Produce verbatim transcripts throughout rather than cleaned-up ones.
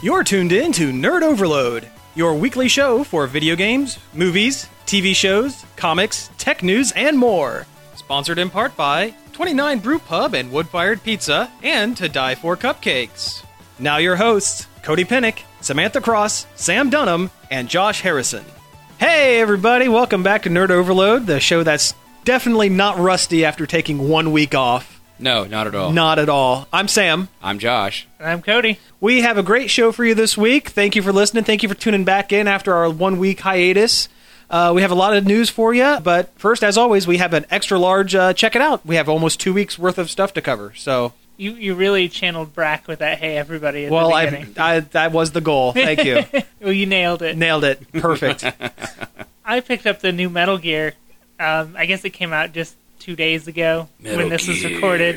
You're tuned in to Nerd Overload, your weekly show for video games, movies, T V shows, comics, tech news, and more. Sponsored in part by twenty-nine Brew Pub and Wood-Fired Pizza, and To Die For Cupcakes. Now your hosts, Cody Pinnick, Samantha Cross, Sam Dunham, and Josh Harrison. Hey everybody, welcome back to Nerd Overload, the show that's definitely not rusty after taking one week off. No, not at all. Not at all. I'm Sam. I'm Josh. And I'm Cody. We have a great show for you this week. Thank you for listening. Thank you for tuning back in after our one-week hiatus. Uh, we have a lot of news for you, but first, as always, we have an extra large uh, check it out. We have almost two weeks worth of stuff to cover. So You you really channeled Brack with that, hey, everybody, at Well, the I, beginning. I, that was the goal. Thank you. Well, you nailed it. Nailed it. Perfect. I picked up the new Metal Gear. Um, I guess it came out just two days ago Metal when this was Gear. recorded.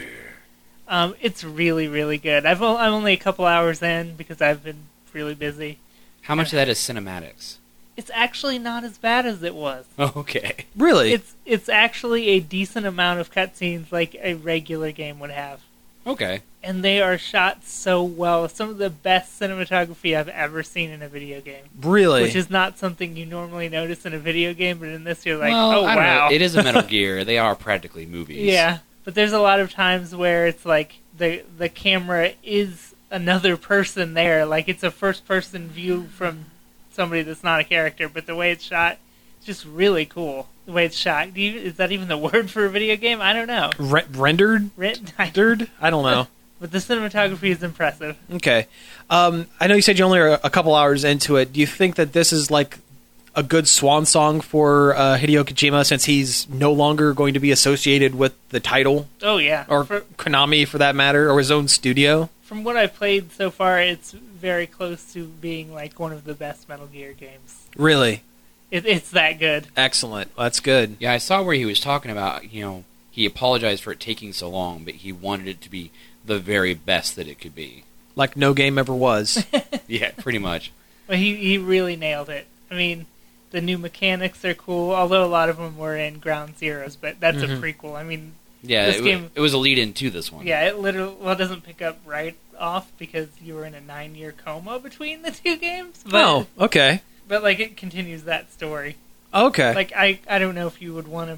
Um, it's really, really good. I've o- I'm only a couple hours in because I've been really busy. How much of that is cinematics? It's actually not as bad as it was. Oh, okay. Really? It's it's actually a decent amount of cutscenes like a regular game would have. Okay. And they are shot so well. Some of the best cinematography I've ever seen in a video game. Really? Which is not something you normally notice in a video game, but in this you're like, well, oh, I don't wow. know. It is a Metal Gear. They are practically movies. Yeah, but there's a lot of times where it's like the the camera is another person there. Like it's a first-person view from somebody that's not a character, but the way it's shot, it's just really cool. The way it's shot. Do you, is that even the word for a video game? I don't know. Re- rendered? Writ- Rendered? I don't know. But the cinematography is impressive. Okay. Um, I know you said you only are a couple hours into it. Do you think that this is like a good swan song for uh, Hideo Kojima since he's no longer going to be associated with the title? Oh, yeah. Or For, Konami, for that matter, or his own studio? from what I've played so far, it's very close to being like one of the best Metal Gear games. Really? It, it's that good. Excellent. That's good. Yeah, I saw where he was talking about, you know, he apologized for it taking so long, but he wanted it to be the very best that it could be. Like no game ever was. Yeah, pretty much. But he, he really nailed it. I mean, the new mechanics are cool, although a lot of them were in Ground Zeroes, but that's Mhm. a prequel. I mean, Yeah, This it, game- it was a lead-in to this one. yeah, it literally, well, it doesn't pick up right off because you were in a nine-year coma between the two games. But, Oh, okay. But, like, it continues that story. Okay. Like, I, I don't know if you would want to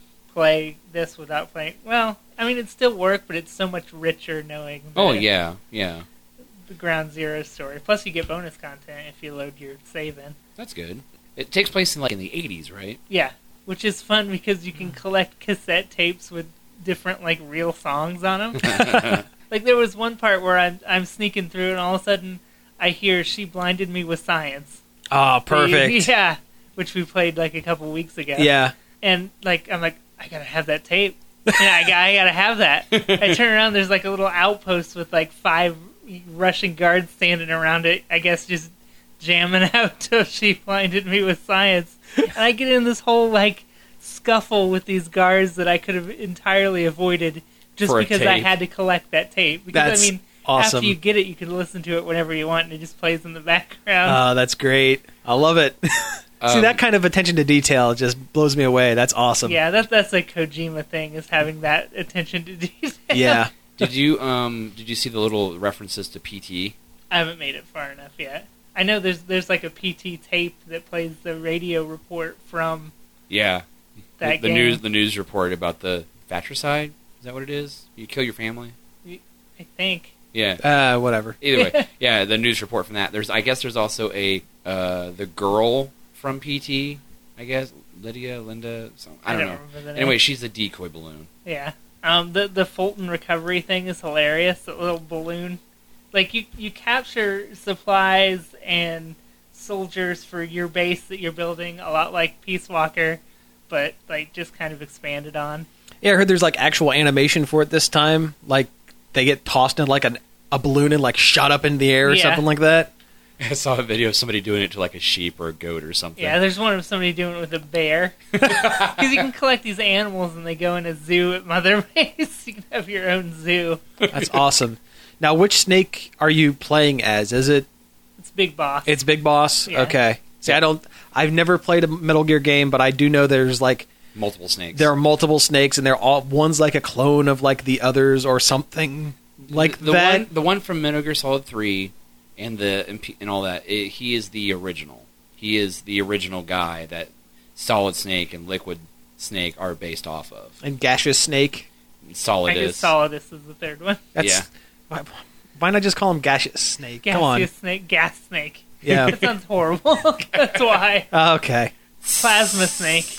play this without playing... Well, I mean, it'd still work, but it's so much richer knowing the, Oh, yeah, yeah. the Ground Zero story. Plus, you get bonus content if you load your save in. That's good. It takes place in, like, in the eighties, right? Yeah, which is fun because you can collect cassette tapes with different, like, real songs on them. Like, there was one part where I'm, I'm sneaking through, and all of a sudden, I hear She Blinded Me with Science. Oh, perfect. Yeah, which we played, like, a couple weeks ago. Yeah. And, like, I'm like, I gotta have that tape. Yeah, I, got, I gotta have that. I turn around, there's, like, a little outpost with, like, five Russian guards standing around it, I guess just jamming out till She Blinded Me with Science. And I get in this whole, like, scuffle with these guards that I could have entirely avoided just For a because I tape. had to collect that tape. Because, That's I mean, awesome. after you get it, you can listen to it whenever you want, and it just plays in the background. Oh, that's great. I love it. See, Um, that kind of attention to detail just blows me away. That's awesome. yeah, that, that's a Kojima thing, is having that attention to detail. Yeah. Did you um did you see the little references to P T? I haven't made it far enough yet. I know there's there's like a P T tape that plays the radio report from Yeah. that the, the game. news the news report about the fratricide. Is that what it is? You kill your family? I think. Yeah. Uh, whatever. Either way, yeah, the news report from that. There's, I guess, there's also a uh, the girl from P T. I guess Lydia, Linda. Some, I don't know. remember the name. Anyway, she's the decoy balloon. Yeah. Um. The the Fulton recovery thing is hilarious. The little balloon, like you you capture supplies and soldiers for your base that you're building, a lot like Peace Walker, but like just kind of expanded on. Yeah, I heard there's like actual animation for it this time. Like they get tossed in like an, a balloon and like shot up in the air or Yeah. something like that. I saw a video of somebody doing it to like a sheep or a goat or something. Yeah, there's one of somebody doing it with a bear. Because you can collect these animals and they go in a zoo at Mother Base. You can have your own zoo. That's awesome. Now, which snake are you playing as? Is it? It's Big Boss. It's Big Boss. Yeah. Okay. See, I don't. I've never played a Metal Gear game, but I do know there's like multiple snakes. there are multiple snakes, and they're all one's like a clone of like the others or something like the that. One, the one from Metal Gear Solid three and the and all that. It, he is the original. He is the original guy that Solid Snake and Liquid Snake are based off of. And Gaseous Snake. Solidus. I guess Solidus is the third one. That's, Yeah. Why, why not just call him Gaseous Snake? Come on. Gaseous snake, gas snake. Yeah. That sounds horrible. That's why. Oh, okay. Plasma snake.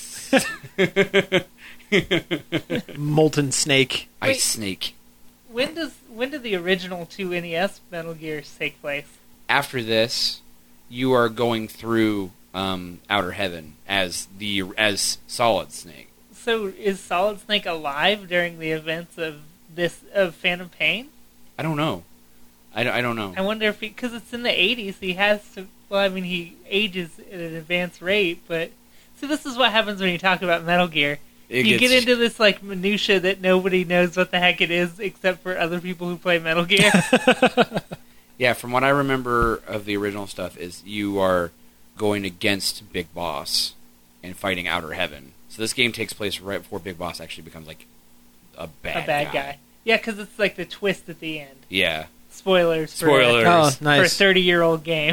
Molten Snake. Ice Wait. Snake. When does when did the original two N E S Metal Gears take place? After this, you are going through um, Outer Heaven as the as Solid Snake. So is Solid Snake alive during the events of this of Phantom Pain? I don't know. I, don't- I don't know. I wonder if because it's in the eighties, he has to. Well, I mean, he ages at an advanced rate, but so this is what happens when you talk about Metal Gear. It you gets- get into this like minutia that nobody knows what the heck it is except for other people who play Metal Gear. Yeah, from what I remember of the original stuff, is you are going against Big Boss and fighting Outer Heaven. So this game takes place right before Big Boss actually becomes like a bad a bad guy. guy. Yeah, because it's like the twist at the end. Yeah. Spoilers. Spoilers. Oh, For, nice. for a thirty-year-old game.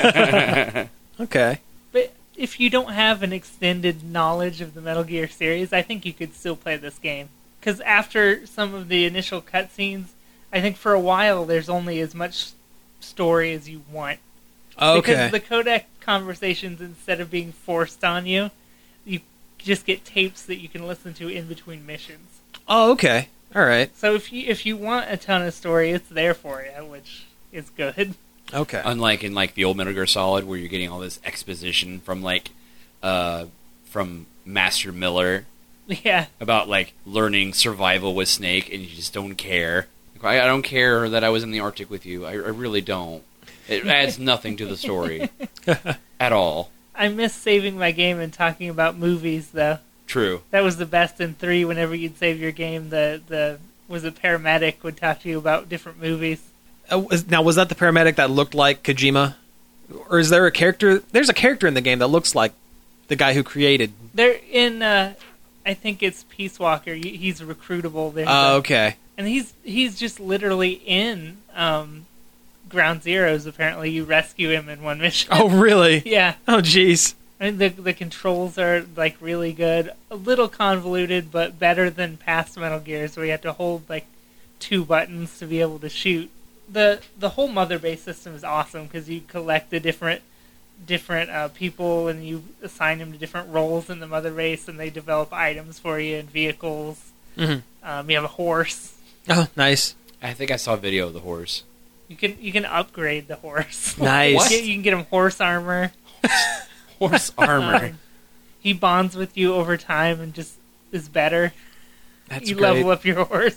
Okay. But if you don't have an extended knowledge of the Metal Gear series, I think you could still play this game. Because after some of the initial cutscenes, I think for a while there's only as much story as you want. Okay. Because the codec conversations, instead of being forced on you, you just get tapes that you can listen to in between missions. Oh, okay. All right. So if you if you want a ton of story, it's there for you, which is good. Okay. Unlike in like the old Metal Gear Solid, where you're getting all this exposition from like uh, from Master Miller Yeah. about like learning survival with Snake, and you just don't care. I, I don't care that I was in the Arctic with you. I, I really don't. It adds nothing to the story at all. I miss saving my game and talking about movies, though. True. That was the best in three. Whenever you'd save your game, the the was a paramedic would talk to you about different movies. Uh, was- now, was that the paramedic that looked like Kojima? Or is there a character? There's a character in the game that looks like the guy who created. They're in. Uh, I think it's Peace Walker. He- He's recruitable. There's Oh, a- okay. and he's he's just literally in um, Ground Zeroes. Apparently, you rescue him in one mission. Oh, really? Yeah. Oh, jeez. I mean, the the controls are like really good. A little convoluted, but better than past Metal Gears, where you have to hold like two buttons to be able to shoot. the The whole Mother Base system is awesome because you collect the different different uh, people and you assign them to different roles in the Mother Base, and they develop items for you and vehicles. Mhm. Um, you have a horse. Oh, nice. I think I saw a video of the horse. You can you can upgrade the horse. Nice. You can- you can get him horse armor. Horse armor. Um, he bonds with you over time and just is better. That's you great. level up your horse.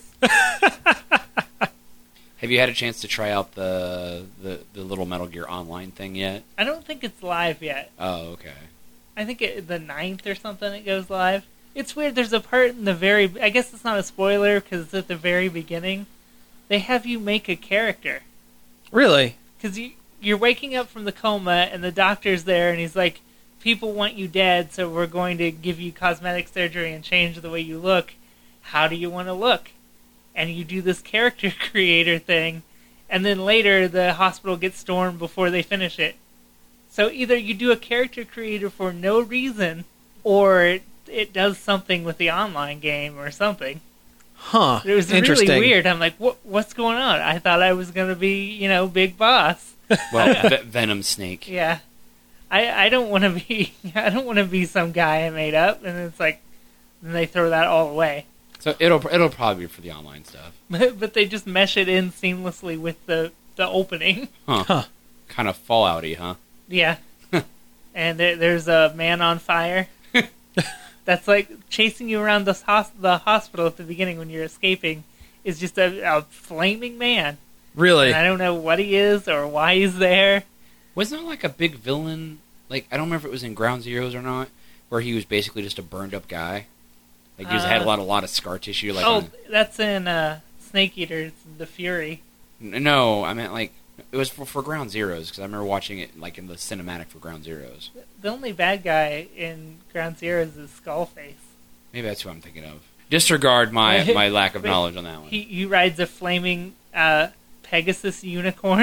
Have you had a chance to try out the, the the little Metal Gear Online thing yet? I don't think it's live yet. Oh, okay. I think it, the ninth or something it goes live. It's weird. There's a part in the very... I guess it's not a spoiler because it's at the very beginning. They have you make a character. Really? Because you, you're waking up from the coma and the doctor's there and he's like, people want you dead, so we're going to give you cosmetic surgery and change the way you look. How do you want to look? And you do this character creator thing, and then later the hospital gets stormed before they finish it. So either you do a character creator for no reason, or it, it does something with the online game or something. Huh. It was Interesting. really weird. I'm like, what? What's going on? I thought I was going to be, you know, Big Boss. Well, Ve- Venom Snake. Yeah. I, I don't want to be I don't want to be some guy I made up, and it's like, then they throw that all away. So it'll it'll probably be for the online stuff. But, but they just mesh it in seamlessly with the, the opening. Huh. Huh. Kind of Fallouty, huh? Yeah. And there, there's a man on fire. That's like chasing you around the, hos- the hospital at the beginning when you're escaping is just a, a flaming man. Really? And I don't know what he is or why he's there. Wasn't there like a big villain? Like I don't remember if it was in Ground Zeroes or not, where he was basically just a burned up guy. Like he was, had a Uh, lot a lot of scar tissue. Like oh, on, that's in uh, Snake Eater, it's the Fury. N- no, I meant like it was for, for Ground Zeroes because I remember watching it like in the cinematic for Ground Zeroes. The only bad guy in Ground Zeroes is Skullface. Maybe that's who I'm thinking of. Disregard my, my lack of Wait, knowledge on that one. He, he rides a flaming uh, Pegasus unicorn.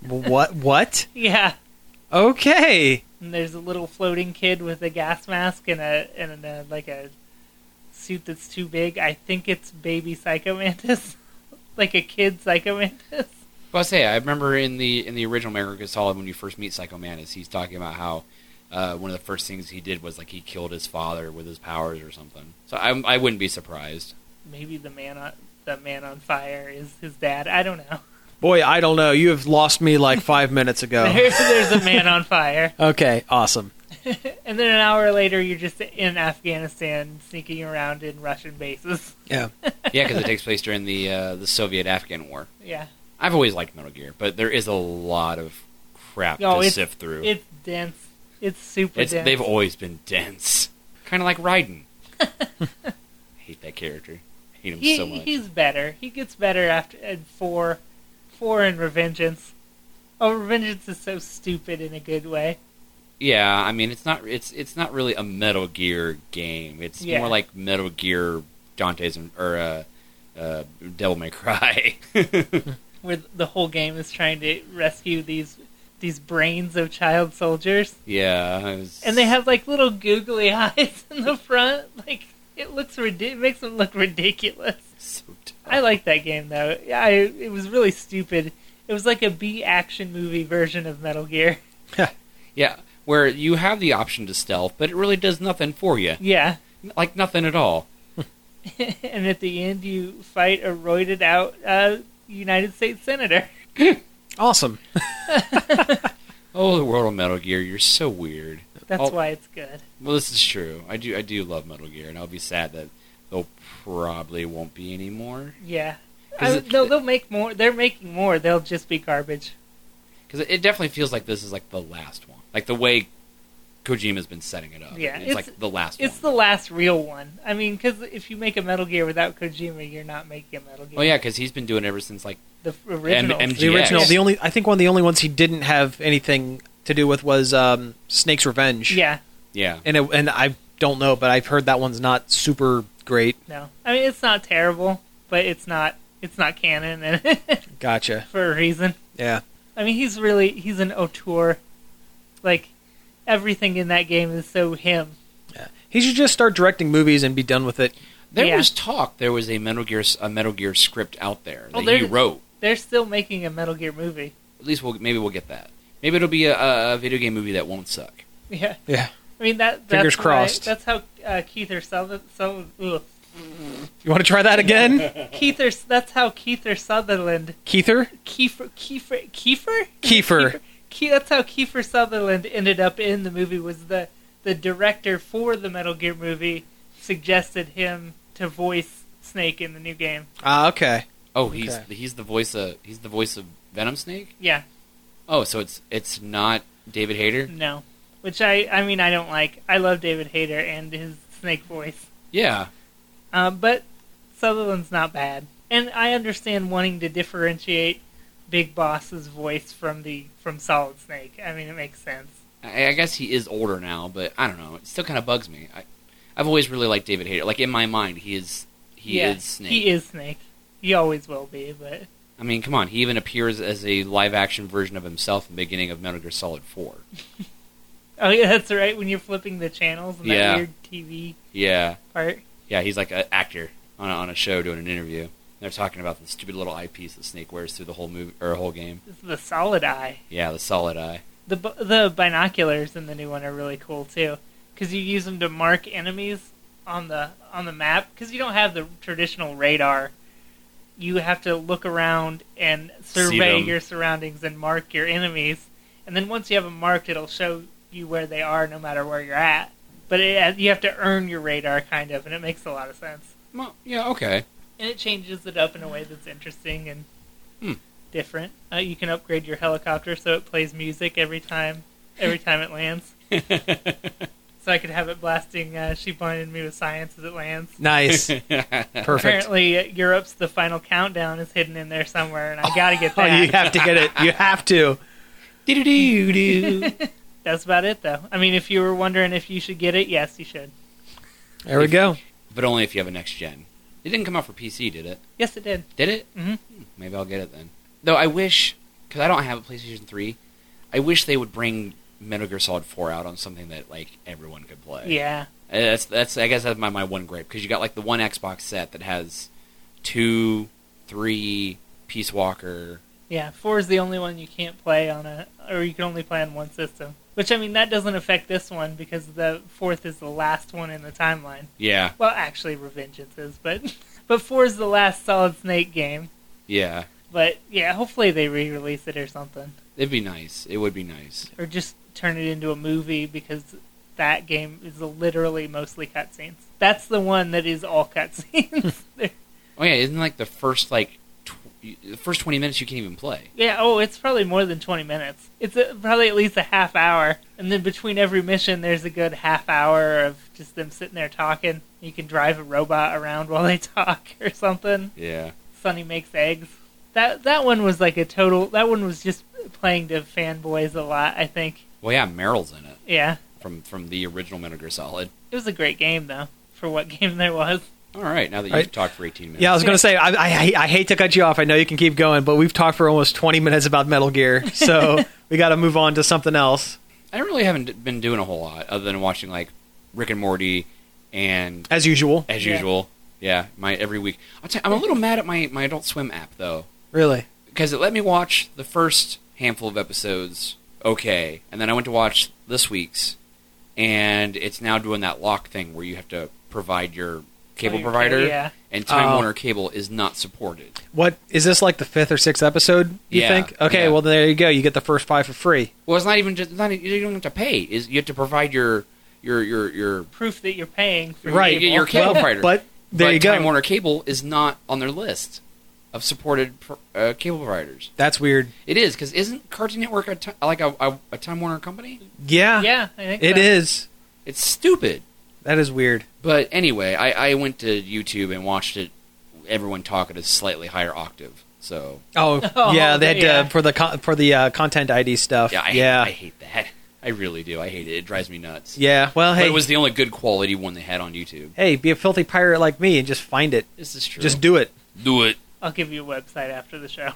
What? What? Yeah. Okay. And there's a little floating kid with a gas mask and a and a, like a suit that's too big. I think it's baby Psycho Mantis, like a kid Psycho Mantis. Well, I say I remember in the in the original Metal Gear Solid when you first meet Psycho Mantis, he's talking about how uh, one of the first things he did was like he killed his father with his powers or something. So I I wouldn't be surprised. Maybe the man on the man on fire is his dad. I don't know. Boy, I don't know. You have lost me like five minutes ago. There, there's a man on fire. Okay, awesome. And then an hour later, you're just in Afghanistan, sneaking around in Russian bases. Yeah. Yeah, because it takes place during the uh, the Soviet-Afghan War. Yeah. I've always liked Metal Gear, but there is a lot of crap Oh, to it's, sift through. It's dense. It's super It's, dense. they've always been dense. Kind of like Raiden. I hate that character. I hate him he, so much. He's better. He gets better after in four, four in Revengeance. Oh, Revengeance is so stupid in a good way. Yeah, I mean it's not it's it's not really a Metal Gear game. It's Yeah. more like Metal Gear Dante's or uh, uh, Devil May Cry. Where the whole game is trying to rescue these these brains of child soldiers. Yeah, it was- And they have like little googly eyes in the front. Like it looks ridi- it makes them look ridiculous. so dumb. I like that game though. I it was really stupid. It was like a B action movie version of Metal Gear. Yeah, where you have the option to stealth, but it really does nothing for you. Yeah. Like nothing at all. And at the end you fight a roided out uh, United States Senator. Awesome. Oh, the world of Metal Gear, you're so weird. That's Oh, why it's good. Well, this is true. I do I do love Metal Gear, and I'll be sad that there probably won't be any more. Yeah. 'Cause I, it- they'll, they'll make more. They're making more. They'll just be garbage. Because it definitely feels like this is like the last one. Like the way Kojima's been setting it up. Yeah, it's, it's- like the last It's one. the last real one. I mean, because if you make a Metal Gear without Kojima, you're not making a Metal Gear. Oh yeah, because he's been doing it ever since like The original. M- The G X. original. Yes. The only. I think one of the only ones he didn't have anything to do with was um, Snake's Revenge. Yeah. yeah. And it, and I don't know, but I've heard that one's not super great. No. I mean, it's not terrible, but it's not. It's not canon, and Gotcha. for a reason. Yeah. I mean, he's really he's an auteur. Like everything in that game is so him. Yeah. He should just start directing movies and be done with it. There Yeah. was talk there was a Metal Gear a Metal Gear script out there Oh, that there- he wrote. They're still making a Metal Gear movie. At least we'll maybe we'll get that. Maybe it'll be a, a video game movie that won't suck. Yeah. Yeah. I mean that. That's Fingers why- crossed. That's how uh, Keither Sutherland. So, ugh. You want to try that again? Keither. That's how Keither Sutherland. Keither? Kiefer. Kiefer. Kiefer. Kiefer. Ke- that's how Kiefer Sutherland ended up in the movie. Was the the director for the Metal Gear movie suggested him to voice Snake in the new game? Ah, okay. Oh, he's Okay. he's the voice of he's the voice of Venom Snake. Yeah. Oh, so it's it's not David Hayter. No. Which I. I mean, I don't like. I love David Hayter and his Snake voice. Yeah, Uh, but Sutherland's not bad, and I understand wanting to differentiate Big Boss's voice from the from Solid Snake. I mean, it makes sense. I, I guess he is older now, but I don't know. It still kind of bugs me. I I've always really liked David Hayter. Like in my mind, he is he yeah, is Snake. He is Snake. He always will be. But I mean, come on. He even appears as a live action version of himself in the beginning of Metal Gear Solid Four. oh yeah, that's right. When you're flipping the channels and Yeah. that weird T V Yeah, part. yeah. He's like an actor on a, on a show doing an interview. They're talking about the stupid little eyepiece that Snake wears through the whole movie or whole game. It's the Solid Eye. Yeah, the solid eye. The bu- the binoculars in the new one are really cool too, because you use them to mark enemies on the on the map. Because you don't have the traditional radar, you have to look around and survey them. your surroundings and mark your enemies. And then once you have them marked, it'll show you where they are, no matter where you're at. But it, you have to earn your radar, kind of, and it makes a lot of sense. Well, yeah, okay. And it changes it up in a way that's interesting and Hmm. different. Uh, you can upgrade your helicopter so it plays music every time, every time it lands. So I could have it blasting uh, She Blinded Me with Science as it lands. Nice. Perfect. Apparently, uh, Europe's The Final Countdown is hidden in there somewhere, and I gotta get Oh, that. you have to get it. You have to. Doo-doo-doo-doo. That's about it, though. I mean, if you were wondering if you should get it, yes, you should. There we go. But only if you have a next gen. It didn't come out for P C, did it? Yes, it did. Did it? Mhm. Hmm, Maybe I'll get it then. Though I wish, because I don't have a PlayStation three, I wish they would bring Metal Gear Solid four out on something that like everyone could play. Yeah. Uh, That's that's I guess that's my, my one gripe, because you got like the one Xbox set that has two, three, Peace Walker. Yeah, four is the only one you can't play on a, or you can only play on one system. Which, I mean, that doesn't affect this one, because the fourth is the last one in the timeline. Yeah, Well, actually, Revengeance is, but but four is the last Solid Snake game. yeah. But, yeah, hopefully they re-release it or something. It'd be nice. It would be nice. Or just turn it into a movie, because that game is literally mostly cutscenes. That's the one that is all cutscenes. Oh yeah, isn't like the first like tw- the first twenty minutes you can't even play. Yeah, oh, it's probably more than twenty minutes. It's a, probably at least a half hour. And then between every mission, there's a good half hour of just them sitting there talking. You can drive a robot around while they talk or something. Yeah. Sonny makes eggs. That that one was like a total... That one was just playing to fanboys a lot, I think. Well, yeah, Meryl's in it Yeah. from from the original Metal Gear Solid. It was a great game, though, for what game there was. All right, now that you've Right. talked for eighteen minutes. Yeah, I was going to say, I, I, I hate to cut you off. I know you can keep going, but we've talked for almost twenty minutes about Metal Gear, so we got to move on to something else. I really haven't been doing a whole lot other than watching like Rick and Morty and As usual. as Yeah. usual. Yeah, my every week. I'll tell you, I'm a little mad at my, my Adult Swim app though, Really? because it let me watch the first handful of episodes okay, and then I went to watch this week's, and it's now doing that lock thing where you have to provide your cable Oh, your provider, ca- yeah. and Time Oh. Warner Cable is not supported. What is this, like the fifth or sixth episode, you Yeah, think? Okay, yeah. well, there you go. You get the first five for free. Well, it's not even just not, you don't have to pay. Is you have to provide your your your your Proof that you're paying for Right. cable. your cable Well, provider. but there but you go. Time Warner Cable is not on their list of supported pro- uh, cable providers. That's weird. It is, because isn't Cartoon Network a ti- like a, a, a Time Warner company? Yeah, Yeah, I think it so. is. It's stupid. That is weird. But anyway, I, I went to YouTube and watched it. Everyone talk at a slightly higher octave. So Oh, Oh, yeah, they had yeah. to, for the con- for the uh, content I D stuff. yeah, I, yeah, I hate that. I really do. I hate it. It drives me nuts. yeah. Well, But hey, it was the only good quality one they had on YouTube. hey, be a filthy pirate like me and just find it. This is true. Just do it. do it. I'll give you a website after the show.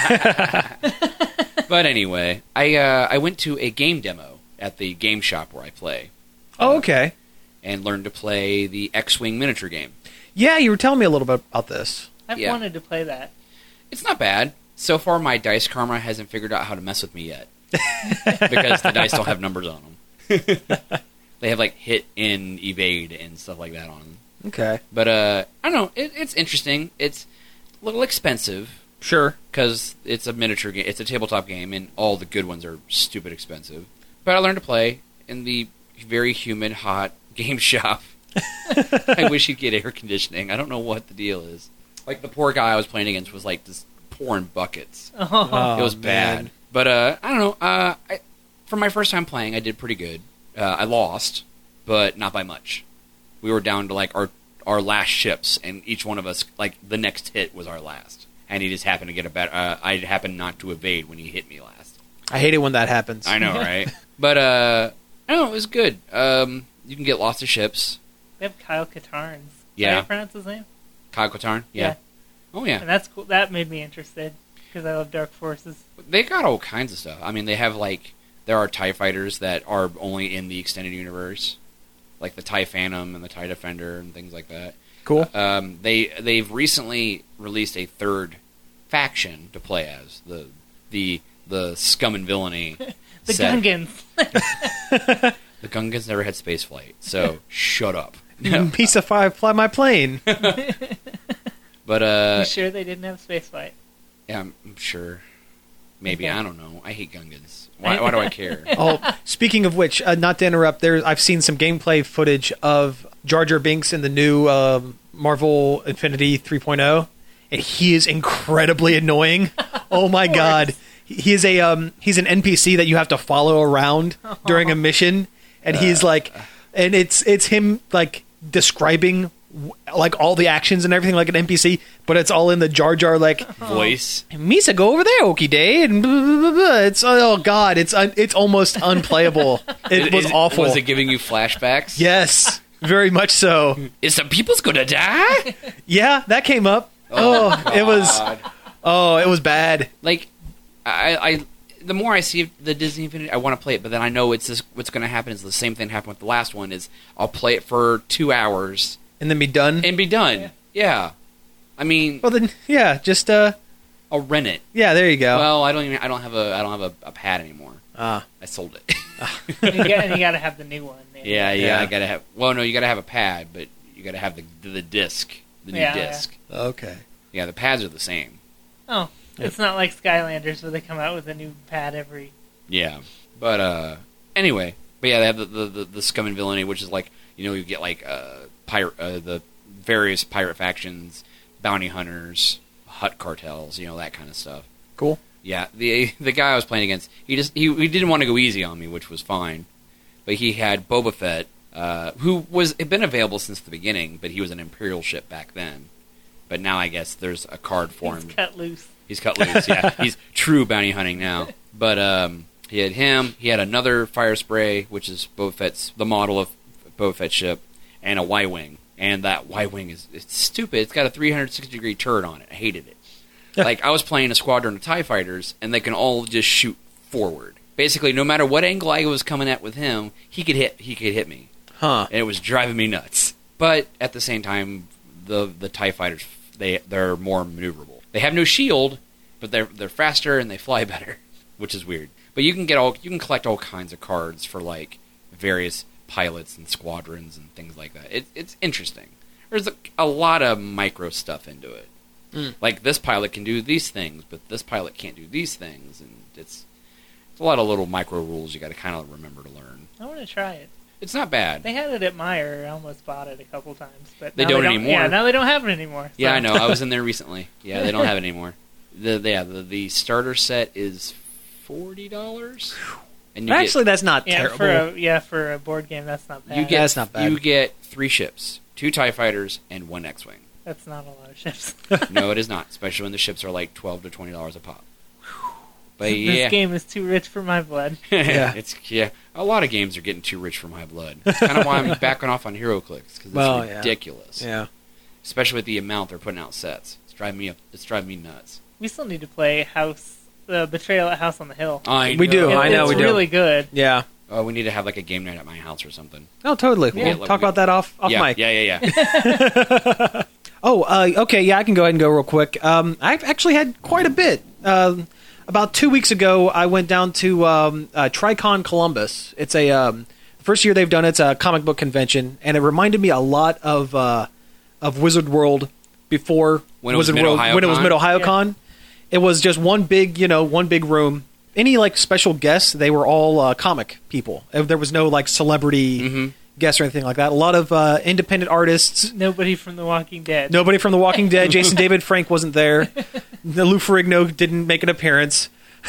But anyway, I uh, I went to a game demo at the game shop where I play. Oh, okay. And learned to play the X-Wing miniature game. Yeah, you were telling me a little bit about this. I've Yeah. wanted to play that. It's not bad. So far, my dice karma hasn't figured out how to mess with me yet. Because the dice don't have numbers on them. They have, like, hit, in, evade, and stuff like that on them. Okay, But, uh, I don't know. It, it's interesting. It's a little expensive, sure. because it's a miniature game. It's a tabletop game, and all the good ones are stupid expensive. But I learned to play in the very humid, hot game shop. I wish you'd get air conditioning. I don't know what the deal is. Like, the poor guy I was playing against was, like, just pouring buckets. Oh, Oh, It was man. bad. But, uh, I don't know. Uh, I, for my first time playing, I did pretty good. Uh, I lost, but not by much. We were down to, like, our, our last ships, and each one of us, like, the next hit was our last. And he just happened to get a better... Uh, I happened not to evade when he hit me last. I hate it when that happens. I know, right? But, uh, I don't know, it was good. Um, you can get lots of ships. they have Kyle Katarns. Is that Yeah. how you pronounce his name? Kyle Katarn? Yeah. Yeah. Oh, yeah. And that's cool. That made me interested because I love Dark Forces. They got all kinds of stuff. I mean, they have, like... There are TIE fighters that are only in the extended universe. Like the TIE Phantom and the TIE Defender and things like that. Cool. Um, they, they've recently released a third faction to play as. The the the Scum and Villainy The set. Gungans. The Gungans never had spaceflight, so shut up. No. Piece of five, fly my plane. But, uh... you sure they didn't have spaceflight? Yeah, I'm, I'm sure. Maybe. Okay. I don't know. I hate Gungans. Why, why do I care? Oh, speaking of which, uh, not to interrupt, there I've seen some gameplay footage of Jar Jar Binks in the new uh, Marvel Infinity three point oh, and he is incredibly annoying. Oh my god, he is a um, he's an N P C that you have to follow around during a mission, and he's like, and it's it's him like describing like all the actions and everything like an N P C, but it's all in the Jar Jar like. Voice. Misa, go over there, Okie Day, and blah, blah, blah, blah. It's oh god, it's un, it's almost unplayable. It was Is- awful. Was it giving you flashbacks? Yes, very much so. Is some people's gonna die? Yeah, that came up. Oh, it was God. oh, it was bad. Like, I, I the more I see the Disney Infinity, I want to play it, but then I know it's this, what's going to happen is the same thing happened with the last one. Is I'll play it for two hours And then be done? and be done. Yeah. Yeah, I mean, Well, then, yeah, just, uh, I'll rent it. yeah, there you go. Well, I don't even. I don't have a. I don't have a, a pad anymore. Ah. I sold it. And you, got, and you gotta have the new one. Man. yeah, yeah, Yeah. I gotta have. Well, no, you gotta have a pad, but you gotta have the the disc, the new Yeah, yeah. disc. Okay. Yeah, the pads are the same. Oh, it's not like Skylanders where they come out with a new pad every. Yeah, but uh, anyway, but yeah, they have the the, the, the scum and villainy, which is like you know you get like uh pirate uh, the various pirate factions, bounty hunters, hut cartels, you know that kind of stuff. Cool. Yeah, the the guy I was playing against, he just he, he didn't want to go easy on me, which was fine. But he had Boba Fett, uh, who was had been available since the beginning, but he was an Imperial ship back then. But now I guess there's a card for He's him. cut loose. He's cut loose. Yeah, he's true bounty hunting now. But um, he had him. He had another fire spray, which is Boba Fett's the model of Boba Fett's ship, and a Y-wing. And that Y-wing is it's stupid. It's got a three hundred sixty degree turret on it. I hated it. Like, I was playing a squadron of TIE fighters, and they can all just shoot forward. Basically, no matter what angle I was coming at with him, he could hit he could hit me. Huh. And it was driving me nuts. But at the same time, the the TIE fighters, they, they're more maneuverable. They have no shield, but they're they're faster and they fly better, which is weird. But you can get all you can collect all kinds of cards for, like, various pilots and squadrons and things like that. It, it's interesting. There's a, a lot of micro stuff into it. Mm. Like, this pilot can do these things, but this pilot can't do these things, and it's, it's a lot of little micro rules you got to kind of remember to learn. I want to try it. It's not bad. They had it at Meijer. I almost bought it a couple times, but They now don't they anymore. Yeah, now they don't have it anymore. Yeah, so- I know. I was in there recently. Yeah, they don't have it anymore. The yeah, the, the starter set is forty dollars, and you Actually, that's not Yeah, terrible. for a yeah for a board game, that's not bad. get you get That's not bad. you get three ships, two TIE fighters, and one X-wing. That's not a lot of ships. No, it is not, especially when the ships are like twelve to twenty dollars a pop. But This yeah, game is too rich for my blood. Yeah. it's yeah. A lot of games are getting too rich for my blood. That's kind of why I'm backing off on HeroClix because it's Well, yeah. ridiculous. Yeah. Especially with the amount they're putting out sets. It's driving me up. It's driving me nuts. We still need to play House, uh, Betrayal at House on the Hill. I We do, know. I know it's we do. really good. Yeah. Oh, we need to have like a game night at my house or something. Oh, totally. Yeah. We'll talk about that off, off yeah, mic. yeah, yeah, yeah. Oh, uh, okay, yeah, I can go ahead and go real quick. Um, I've actually had quite a bit. Um about two weeks ago, I went down to um, uh, Tricon Columbus. It's a um, first year they've done it. It's a comic book convention, and it reminded me a lot of uh, of Wizard World before When it was Wizard World Mid-Ohio when it was Con? Mid Ohio Yeah. Con. It was just one big, you know, one big room. Any like special guests, they were all uh, comic people. Uh, There was no like celebrity Mhm. guests or anything like that. A lot of uh, independent artists. Nobody from The Walking Dead. Nobody from The Walking Dead. Jason David Frank wasn't there. Lou Ferrigno didn't make an appearance.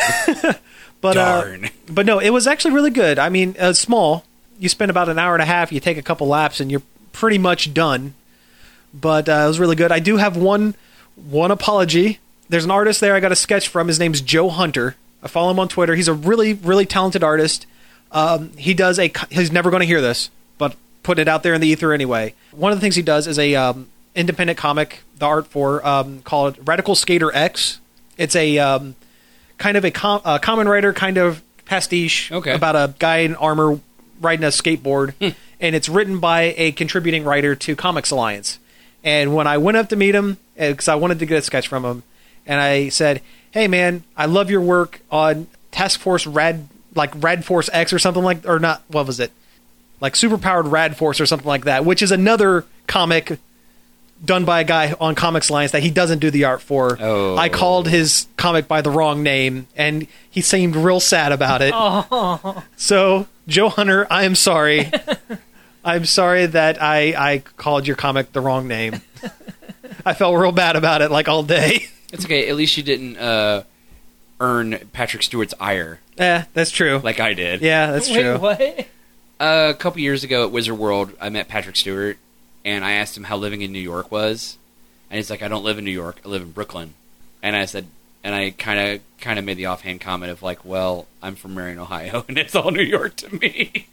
but Darn. Uh, but no, it was actually really good. I mean, uh, small. You spend about an hour and a half. You take a couple laps, and you're pretty much done. But uh, it was really good. I do have one one apology. There's an artist there I got a sketch from. His name's Joe Hunter. I follow him on Twitter. He's a really really talented artist. Um, he does a. He's never going to hear this, but put it out there in the ether anyway. One of the things he does is a um, independent comic, the art for um, called Radical Skater X. It's a um, kind of a, com- a common writer kind of pastiche Okay. about a guy in armor riding a skateboard, and it's written by a contributing writer to Comics Alliance. And when I went up to meet him, because I wanted to get a sketch from him, and I said, "Hey man, I love your work on Task Force Rad, like Rad Force X or something like, or not? What was it? Like Superpowered Rad Force or something like that, which is another comic done by a guy on Comics Alliance that he doesn't do the art for." Oh. I called his comic by the wrong name, and he seemed real sad about it. Oh, So, Joe Hunter, I am sorry. I'm sorry that I, I called your comic the wrong name. I felt real bad about it, like, all day. It's okay. At least you didn't uh, earn Patrick Stewart's ire Eh, that's true. like I did. Yeah, that's wait, true. what? Uh, a couple years ago at Wizard World, I met Patrick Stewart, and I asked him how living in New York was, and he's like, "I don't live in New York. I live in Brooklyn." And I said, and I kind of kind of made the offhand comment of like, "Well, I'm from Marion, Ohio, and it's all New York to me."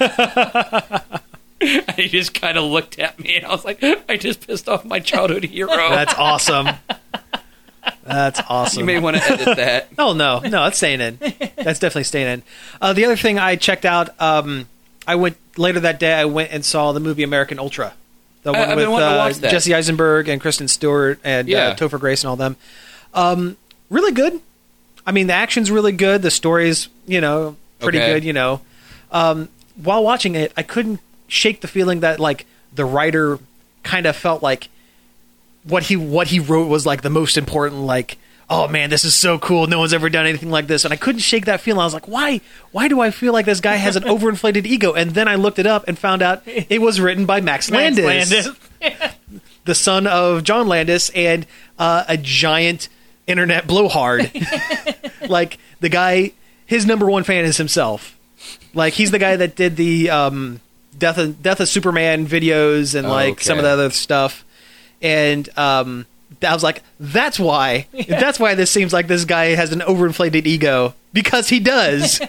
And he just kind of looked at me, and I was like, "I just pissed off my childhood hero." That's awesome. That's awesome. You may want to edit that. Oh, no. No, that's staying in. That's definitely staying in. Uh, the other thing I checked out, um, I went later that day, I went and saw the movie American Ultra. The one I- I've with been wanting to uh, watch that. Jesse Eisenberg and Kristen Stewart and Yeah. uh, Topher Grace and all them. Um, really good. I mean, the action's really good. The story's, you know, pretty Okay. good, you know. Um, while watching it, I couldn't shake the feeling that, like, the writer kind of felt like what he what he wrote was, like, the most important, like, oh, man, this is so cool. No one's ever done anything like this. And I couldn't shake that feeling. I was like, why Why do I feel like this guy has an overinflated ego? And then I looked it up and found out it was written by Max, Max Landis, Landis. the son of John Landis and uh, a giant internet blowhard. Like, the guy, his number one fan is himself. Like, he's the guy that did the um, Death of Death of Superman videos and, like, Okay. some of the other stuff. And um, I was like, that's why. That's why this seems like this guy has an overinflated ego. Because he does.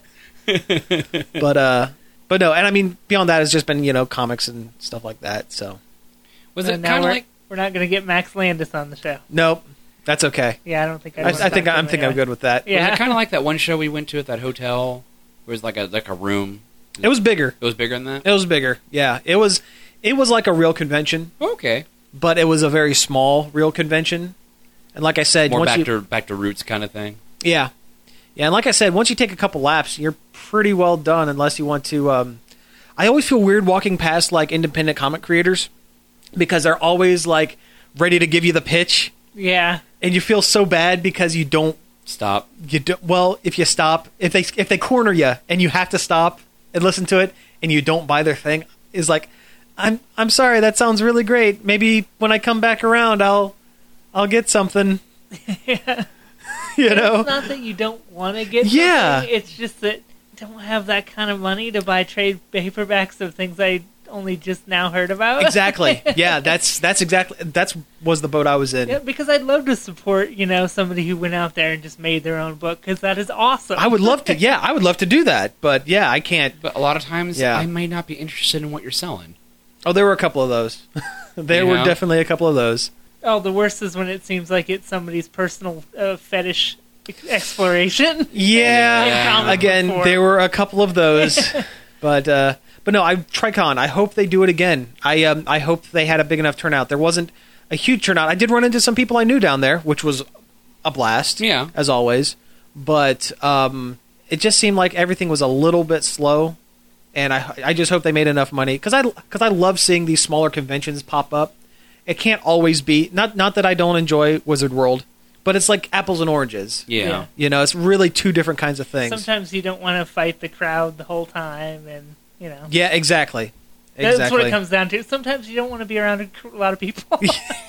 but, uh, but no, and I mean, beyond that, it's just been, you know, comics and stuff like that, so. Was So it now kind of we're, like... we're not going to get Max Landis on the show. Nope. That's okay. Yeah, I don't think I. I, want to I think talk to I'm him think I'm anyway. good with that. Yeah. Was it kind of like that one show we went to at that hotel? Where it was like a like a room. It was bigger. It was bigger than that. It was bigger. Yeah, it was. It was like a real convention, Okay, but it was a very small real convention. And like I said, more once back you, to back to roots kind of thing. yeah, yeah, and like I said, once you take a couple laps, you're pretty well done. Unless you want to. Um, I always feel weird walking past like independent comic creators because they're always like ready to give you the pitch, Yeah. and you feel so bad because you don't. Stop. You do, well, if you stop, if they if they corner you and you have to stop and listen to it, and you don't buy their thing, is like, I'm I'm sorry, that sounds really great. Maybe when I come back around, I'll I'll get something. Yeah. You know, It's not that you don't want to get Yeah. something, it's just that I don't have that kind of money to buy trade paperbacks of things I only just now heard about. exactly. Yeah, that's that's exactly that's was the boat I was in. Yeah, because I'd love to support, you know, somebody who went out there and just made their own book, because that is awesome. I would love to. Yeah, I would love to do that, but yeah, I can't. But a lot of times, Yeah. I may not be interested in what you're selling. Oh, there were a couple of those. there You were know? definitely a couple of those. Oh, the worst is when it seems like it's somebody's personal uh, fetish exploration. Yeah. Yeah. Comic Again, book form. there were a couple of those, but uh, but no, I Tricon. I hope they do it again. I um, I hope they had a big enough turnout. There wasn't a huge turnout. I did run into some people I knew down there, which was a blast. Yeah. as always. But um, it just seemed like everything was a little bit slow, and I I just hope they made enough money because I because I love seeing these smaller conventions pop up. It can't always be not not that I don't enjoy Wizard World, but it's like apples and oranges. Yeah. Yeah. You know, it's really two different kinds of things. Sometimes you don't want to fight the crowd the whole time, and, you know. Yeah, exactly. That's Exactly. what it comes down to. Sometimes you don't want to be around a cr- a lot of people.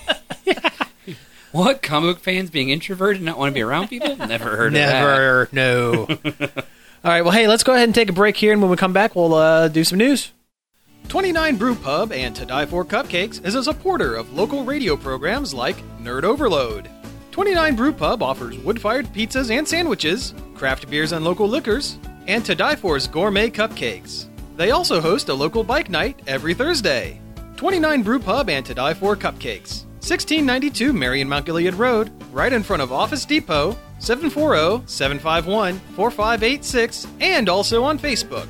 What? Comic book fans being introverted and not want to be around people? Never heard of Never. No. All right. Well, hey, let's go ahead and take a break here, and when we come back, we'll uh, do some news. twenty-nine Brew Pub and To Die For Cupcakes is a supporter of local radio programs like Nerd Overload. twenty-nine Brew Pub offers wood-fired pizzas and sandwiches, craft beers and local liquors, and To Die For's gourmet cupcakes. They also host a local bike night every Thursday. twenty-nine Brew Pub and To Die For Cupcakes. sixteen ninety-two Marion Mount Gilead Road, right in front of Office Depot, seven four zero, seven five one, four five eight six, and also on Facebook.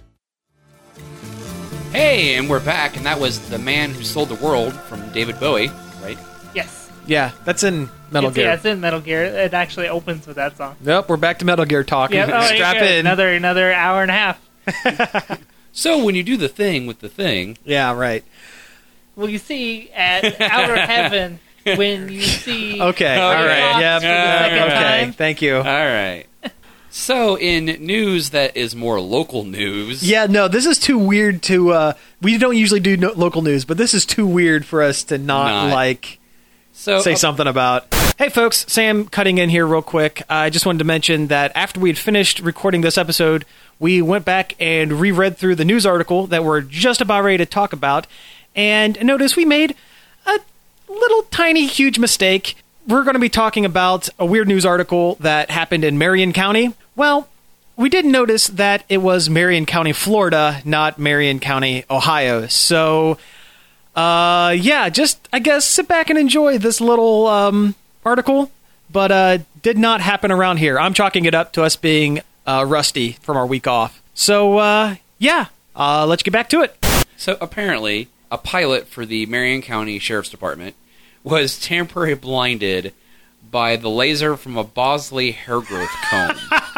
that. Hey, and we're back, and that was The Man Who Sold the World from David Bowie, right? Yes. Yeah, that's in Metal it's, Gear. Yeah, it's in Metal Gear. It actually opens with that song. Nope, we're back to Metal Gear talk. Yeah, oh, Strap yeah, in. Another another hour and a half. So when you do the thing with the thing, Yeah, right. Well, you see, at Outer Heaven, when you see... Okay, all Okay. right. Yeah, For the second okay. time. Thank you. all right. So in news that is more local news, Yeah, no, this is too weird to. Uh, we don't usually do no- local news, but this is too weird for us to not, Not. like so say uh, something about. Hey, folks, Sam cutting in here real quick. I just wanted to mention that after we had finished recording this episode, we went back and reread through the news article that we're just about ready to talk about, and notice we made a little tiny huge mistake. We're going to be talking about a weird news article that happened in Marion County. Well, we did notice that it was Marion County, Florida, not Marion County, Ohio. So, uh, yeah, just, I guess, sit back and enjoy this little um, article but uh, did not happen around here. I'm chalking it up to us being uh, rusty from our week off. So, uh, yeah, uh, let's get back to it. So apparently, a pilot for the Marion County Sheriff's Department was temporarily blinded by the laser from a Bosley hair growth comb.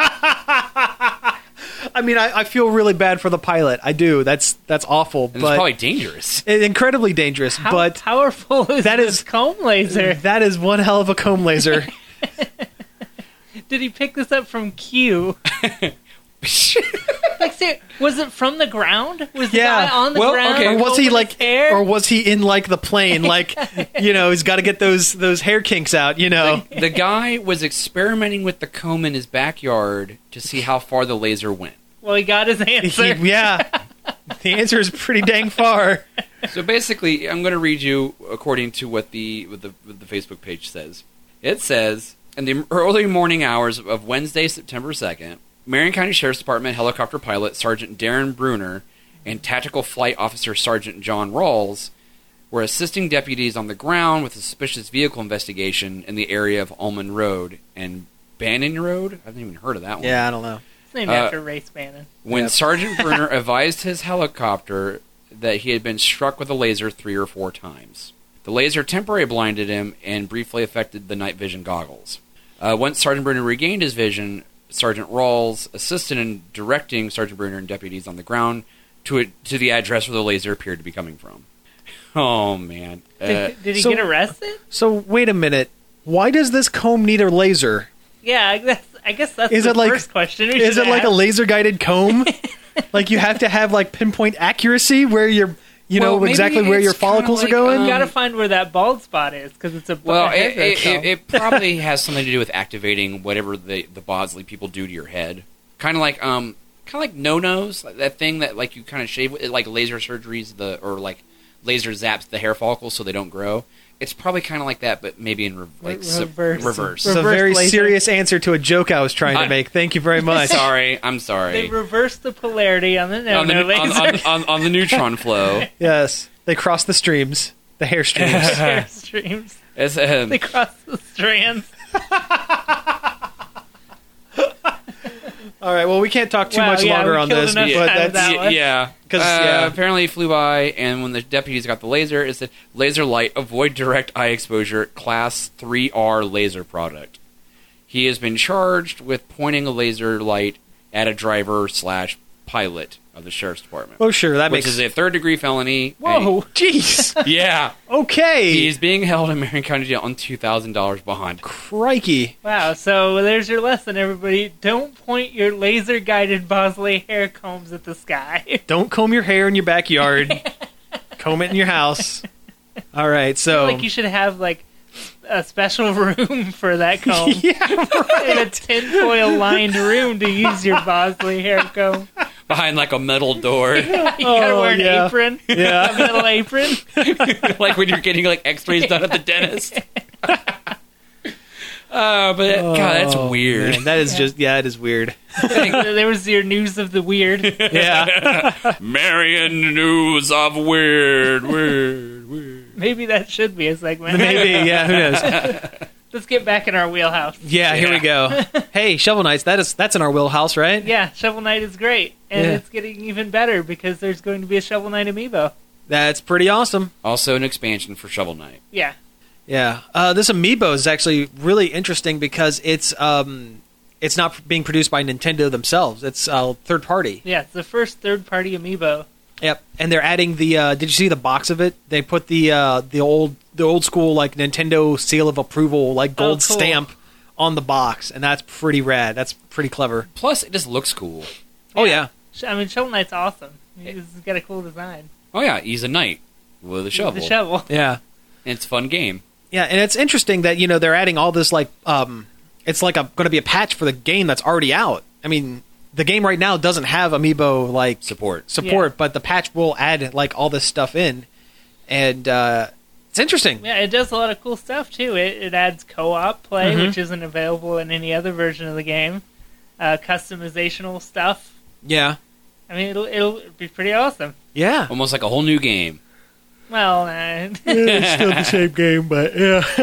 I mean, I, I feel really bad for the pilot. I do. That's that's awful. And but it's probably dangerous. incredibly dangerous. How but powerful is that this is- comb laser? that is one hell of a comb laser. Did he pick this up from Q? Like, ser- was it from the ground? Was the Yeah. guy on the Well, ground? okay. Or was he combing like, his hair? or was he in like the plane? Like, you know, he's got to get those those hair kinks out. You know, The guy was experimenting with the comb in his backyard to see how far the laser went. Well, he got his He- answer. yeah. The answer is pretty dang far. So basically, I'm going to read you according to what the what the, what the Facebook page says. It says, in the early morning hours of Wednesday, September second, Marion County Sheriff's Department helicopter pilot Sergeant Darren Bruner and Tactical Flight Officer Sergeant John Rawls were assisting deputies on the ground with a suspicious vehicle investigation in the area of Almond Road and Bannon Road. I haven't even heard of that one. Yeah, I don't know. It's named Uh, after Race Bannon. When Yep. Sergeant Bruner advised his helicopter that he had been struck with a laser three or four times. The laser temporarily blinded him and briefly affected the night vision goggles. Uh, once Sergeant Bruner regained his vision, Sergeant Rawls assisted in directing Sergeant Bruner and deputies on the ground to it, to the address where the laser appeared to be coming from. Oh, man. Uh, Did, did he so- get arrested? So wait a minute. Why does this comb need a laser? Yeah, I guess, I guess that's Is the it like- first question. we Is should it like a ask. laser guided comb? Like you have to have like pinpoint accuracy where you're, you Well, know maybe exactly where your it's kinda follicles like, are going. You um, gotta find where that bald spot is, because it's a well, a hair it, growth it, comb. it, it probably has something to do with activating whatever the, the Bosley people do to your head. Kind of like um, kind of like no-nos, like that thing that like you kind of shave with, like laser surgeries, the or like laser zaps the hair follicles so they don't grow. It's probably kind of like that, but maybe in re- like Re- so- reverse. reverse. It's a Reverse very laser. serious answer to a joke I was trying to I- make. Thank you very much. Sorry, I'm They sorry. reverse the polarity on the no on, the, no on, laser. on, on, on the neutron flow. Yes, they cross the streams, the hair streams. hair streams. It's, um, They cross the strands. All right. Well, we can't talk too Wow, much yeah, longer we on killed this, enough but time with that's that Y- one. yeah. 'Cause, uh, yeah. Apparently, it flew by, and when the deputies got the laser, it said, laser light, avoid direct eye exposure, class three R laser product. He has been charged with pointing a laser light at a driver slash pilot of the Sheriff's Department. oh sure, that which makes is a third degree felony. Whoa. Jeez. And- yeah. Okay. He's being held in Marion County Jail on two thousand dollars bond. Crikey. Wow, so there's your lesson, everybody. Don't point your laser-guided Bosley hair combs at the sky. Don't comb your hair in your backyard. Comb it in your house. All right. I feel So. like you should have, like, a special room for that comb. yeah. In a tinfoil-lined room to use your Bosley hair comb. Behind like a metal door. You gotta Oh, wear an yeah. apron. Yeah. A metal apron. Like when you're getting like x-rays done at the dentist. Uh, but God, that's Oh, weird. man, that is Yeah. just yeah, it is weird. There was your news of the weird. Yeah. Marion news of weird, weird, weird. Maybe that should be a segment. Maybe. Yeah. Who knows? Let's get back in our wheelhouse. Yeah. Here we go. Hey, Shovel Knights. That is that's in our wheelhouse, right? Yeah, Shovel Knight is great. And Yeah. it's getting even better because there's going to be a Shovel Knight amiibo. That's pretty awesome. Also, an expansion for Shovel Knight. Yeah. Yeah, uh, this amiibo is actually really interesting because it's um, it's not being produced by Nintendo themselves. It's uh, third party. Yeah, it's the first third party amiibo. Yep, and they're adding the. Uh, did you see the box of it? They put the uh, the old the old school like Nintendo seal of approval like gold Oh, cool. stamp on the box, and that's pretty rad. That's pretty clever. Plus, it just looks cool. Oh yeah, Sh- I mean, Shovel Knight's awesome. He's got a cool design. Oh yeah, he's a knight with a shovel. The shovel. yeah, And it's a fun game. yeah, and it's interesting that you know they're adding all this like um, it's like a going to be a patch for the game that's already out. I mean, the game right now doesn't have amiibo like Support. support, Yeah. but the patch will add like all this stuff in, and uh, it's interesting. Yeah, it does a lot of cool stuff, too. It, it adds co-op play, Mhm. which isn't available in any other version of the game. Uh, customizational stuff. Yeah, I mean, it'll, it'll be pretty awesome. yeah. Almost like a whole new game. Well, uh, it's still the same game, but yeah.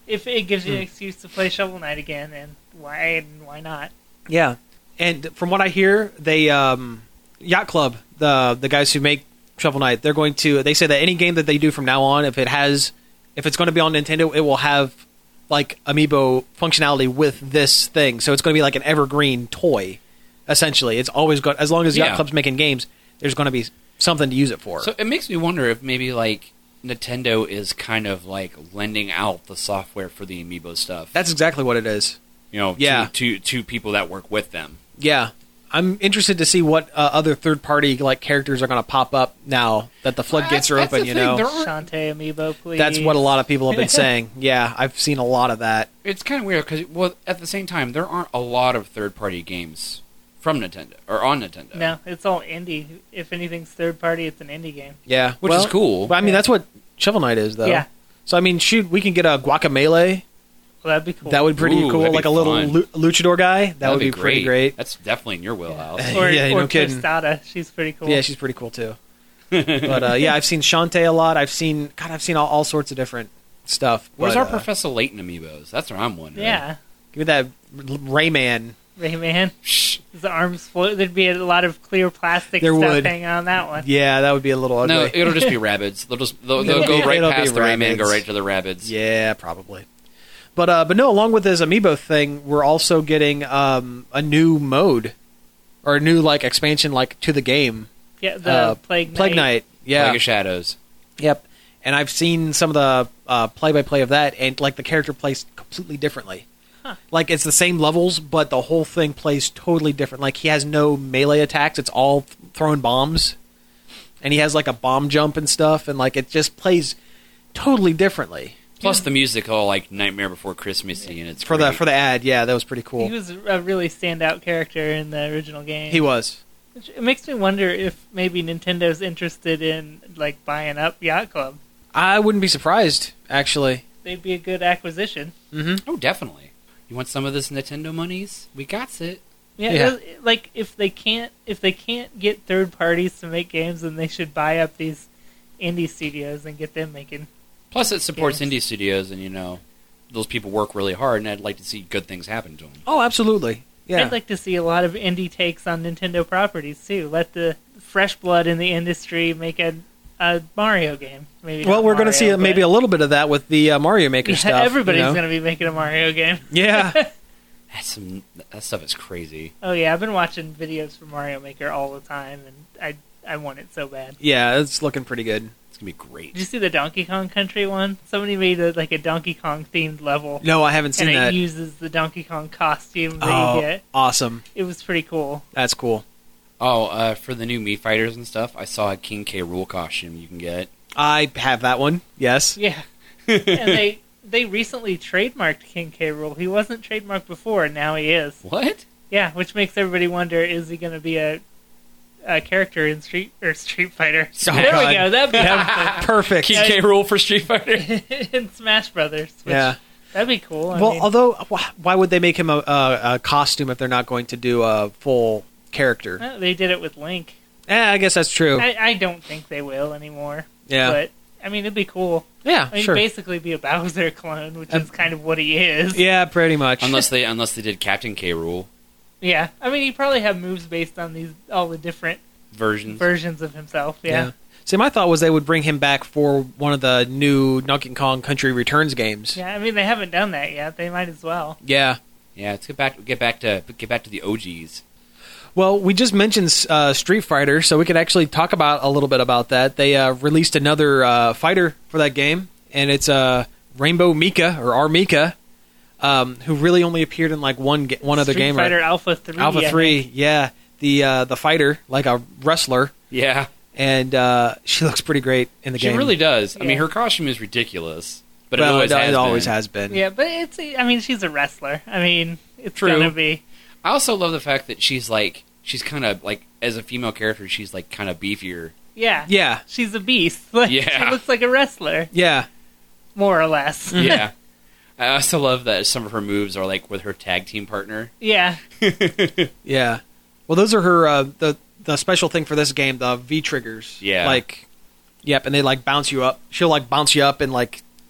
if it gives you Hmm. an excuse to play Shovel Knight again, and why why not? Yeah, and from what I hear, they um, Yacht Club, the the guys who make Shovel Knight, they're going to. They say that any game that they do from now on, if it has, if it's going to be on Nintendo, it will have like amiibo functionality with this thing. So it's going to be like an evergreen toy. Essentially, it's always got as long as Yacht Yeah. Club's making games, there's going to be something to use it for. So it makes me wonder if maybe like Nintendo is kind of like lending out the software for the amiibo stuff. That's exactly what it is. you know, Yeah. to, to to people that work with them. Yeah. I'm interested to see what uh, other third-party like characters are going to pop up now that the floodgates are That's- that's open. the You thing, know, there are- Shantae amiibo, please. that's what a lot of people have been saying. Yeah, I've seen a lot of that. It's kind of weird because, well, at the same time, there aren't a lot of third-party games from Nintendo or on Nintendo. No, it's all indie. If anything's third party, it's an indie game. Yeah, Which well, is cool. But I mean, Yeah. that's what Shovel Knight is, though. Yeah. So I mean, shoot, we can get a Guacamelee. Well, that'd be cool. That would be pretty Ooh, cool, that'd be like a little fun. lu- luchador guy. That That'd would be, pretty great. That's definitely in your wheelhouse. or, Yeah, or no kidding. Cristata. She's pretty cool. Yeah, she's pretty cool too. But uh, yeah, I've seen Shantae a lot. I've seen God, I've seen all, all sorts of different stuff. Where's but, our uh, Professor Layton amiibos? That's what I'm wondering. Yeah. Give me that Rayman. Rayman. Shh. His arms float. There'd be a lot of clear plastic There stuff would. hanging on that one. Yeah, that would be a little ugly. No, it'll just be rabbits. They'll just they'll, they'll It'll go be- right it'll be past the Rayman and go rabbits. right to the rabbits. Yeah, probably. But uh, but no, along with this amiibo thing, we're also getting um, a new mode or a new like expansion like to the game. Yeah, the Uh, Plague Knight. Plague Knight. Yeah. Plague of Shadows. Yep. And I've seen some of the uh, play-by-play of that, and like the character plays completely differently. Huh. Like it's the same levels, but the whole thing plays totally different. Like he has no melee attacks; it's all th- throwing bombs, and he has like a bomb jump and stuff, and like it just plays totally differently. Plus the music all like Nightmare Before Christmassy, and it's For the great. for the ad, yeah, that was pretty cool. He was a really standout character in the original game. He was. Which- It makes me wonder if maybe Nintendo's interested in like buying up Yacht Club. I wouldn't be surprised, actually. They'd be a good acquisition. Mm-hmm. Oh, definitely. You want some of this Nintendo monies? We got it. Yeah, Yeah. it- like if they can't if they can't get third parties to make games, then they should buy up these indie studios and get them making. Plus, it supports Games. indie studios, and you know, those people work really hard, and I'd like to see good things happen to them. Oh, absolutely. Yeah. I'd like to see a lot of indie takes on Nintendo properties too. Let the fresh blood in the industry make a, a Mario game. Maybe. well, not we're going to Mario, see maybe but- a little bit of that with the uh, Mario Maker Yeah, stuff. everybody's you know? going to be making a Mario game. Yeah. That's some that stuff is crazy. Oh yeah, I've been watching videos for Mario Maker all the time, and I I want it so bad. Yeah, it's looking pretty good. It's gonna be great. Did you see the Donkey Kong Country one? Somebody made a, like a Donkey Kong themed level, No, I haven't seen and it that. uses the Donkey Kong costume that Oh, you get. awesome. It was pretty cool. That's cool. Oh, uh, for the new Mii Fighters and stuff, I saw a King K. Rool costume you can get. I have that one. Yes. Yeah, and they they recently trademarked King K. Rool. He wasn't trademarked before, and now he is. What? Yeah, which makes everybody wonder: is he going to be a a character in Street or Street Fighter? Oh, there God. we go. That'd be Yeah, perfect. King K. Rool for Street Fighter? in Smash Brothers. Which, Yeah. that'd be cool. I Well, mean, although, wh- why would they make him a, a, a costume if they're not going to do a full character? uh, they did it with Link. Eh, I guess that's true. I, I don't think they will anymore. Yeah. But I mean, it'd be cool. Yeah, I mean, sure. basically be a Bowser clone, which Uh, is kind of what he is. Yeah, pretty much. unless they unless they did Captain K. Rool Yeah. I mean, he probably have moves based on these all the different versions. versions of himself. Yeah. Yeah. See, my thought was they would bring him back for one of the new Donkey Kong Country Returns games. Yeah. I mean, they haven't done that yet. They might as well. Yeah. Yeah, let's get back get back to get back to the O Gs. Well, we just mentioned uh, Street Fighter, so we could actually talk about a little bit about that. They uh, released another uh, fighter for that game, and it's uh, Rainbow Mika or R Mika, um, who really only appeared in like one ga- one other Street game. Fighter right? Alpha three. Alpha I three, think. yeah, the uh, the fighter, like a wrestler, Yeah, and uh, she looks pretty great in the she game. really does. I mean, Yeah. her costume is ridiculous, but well, it always it, has it always been. has been. Yeah, but it's. I mean, she's a wrestler. I mean, it's True. gonna be. I also love the fact that she's like she's kind of like as a female character, she's like kind of beefier. Yeah. Yeah, She's a beast. Like, Yeah. She looks like a wrestler, yeah, more or less. Yeah. I also love that some of her moves are like with her tag team partner. Yeah. yeah. Well, those are her uh, the the special thing for this game, the V triggers. Yeah. Like, yep, and they like bounce you up. She'll like bounce you up and like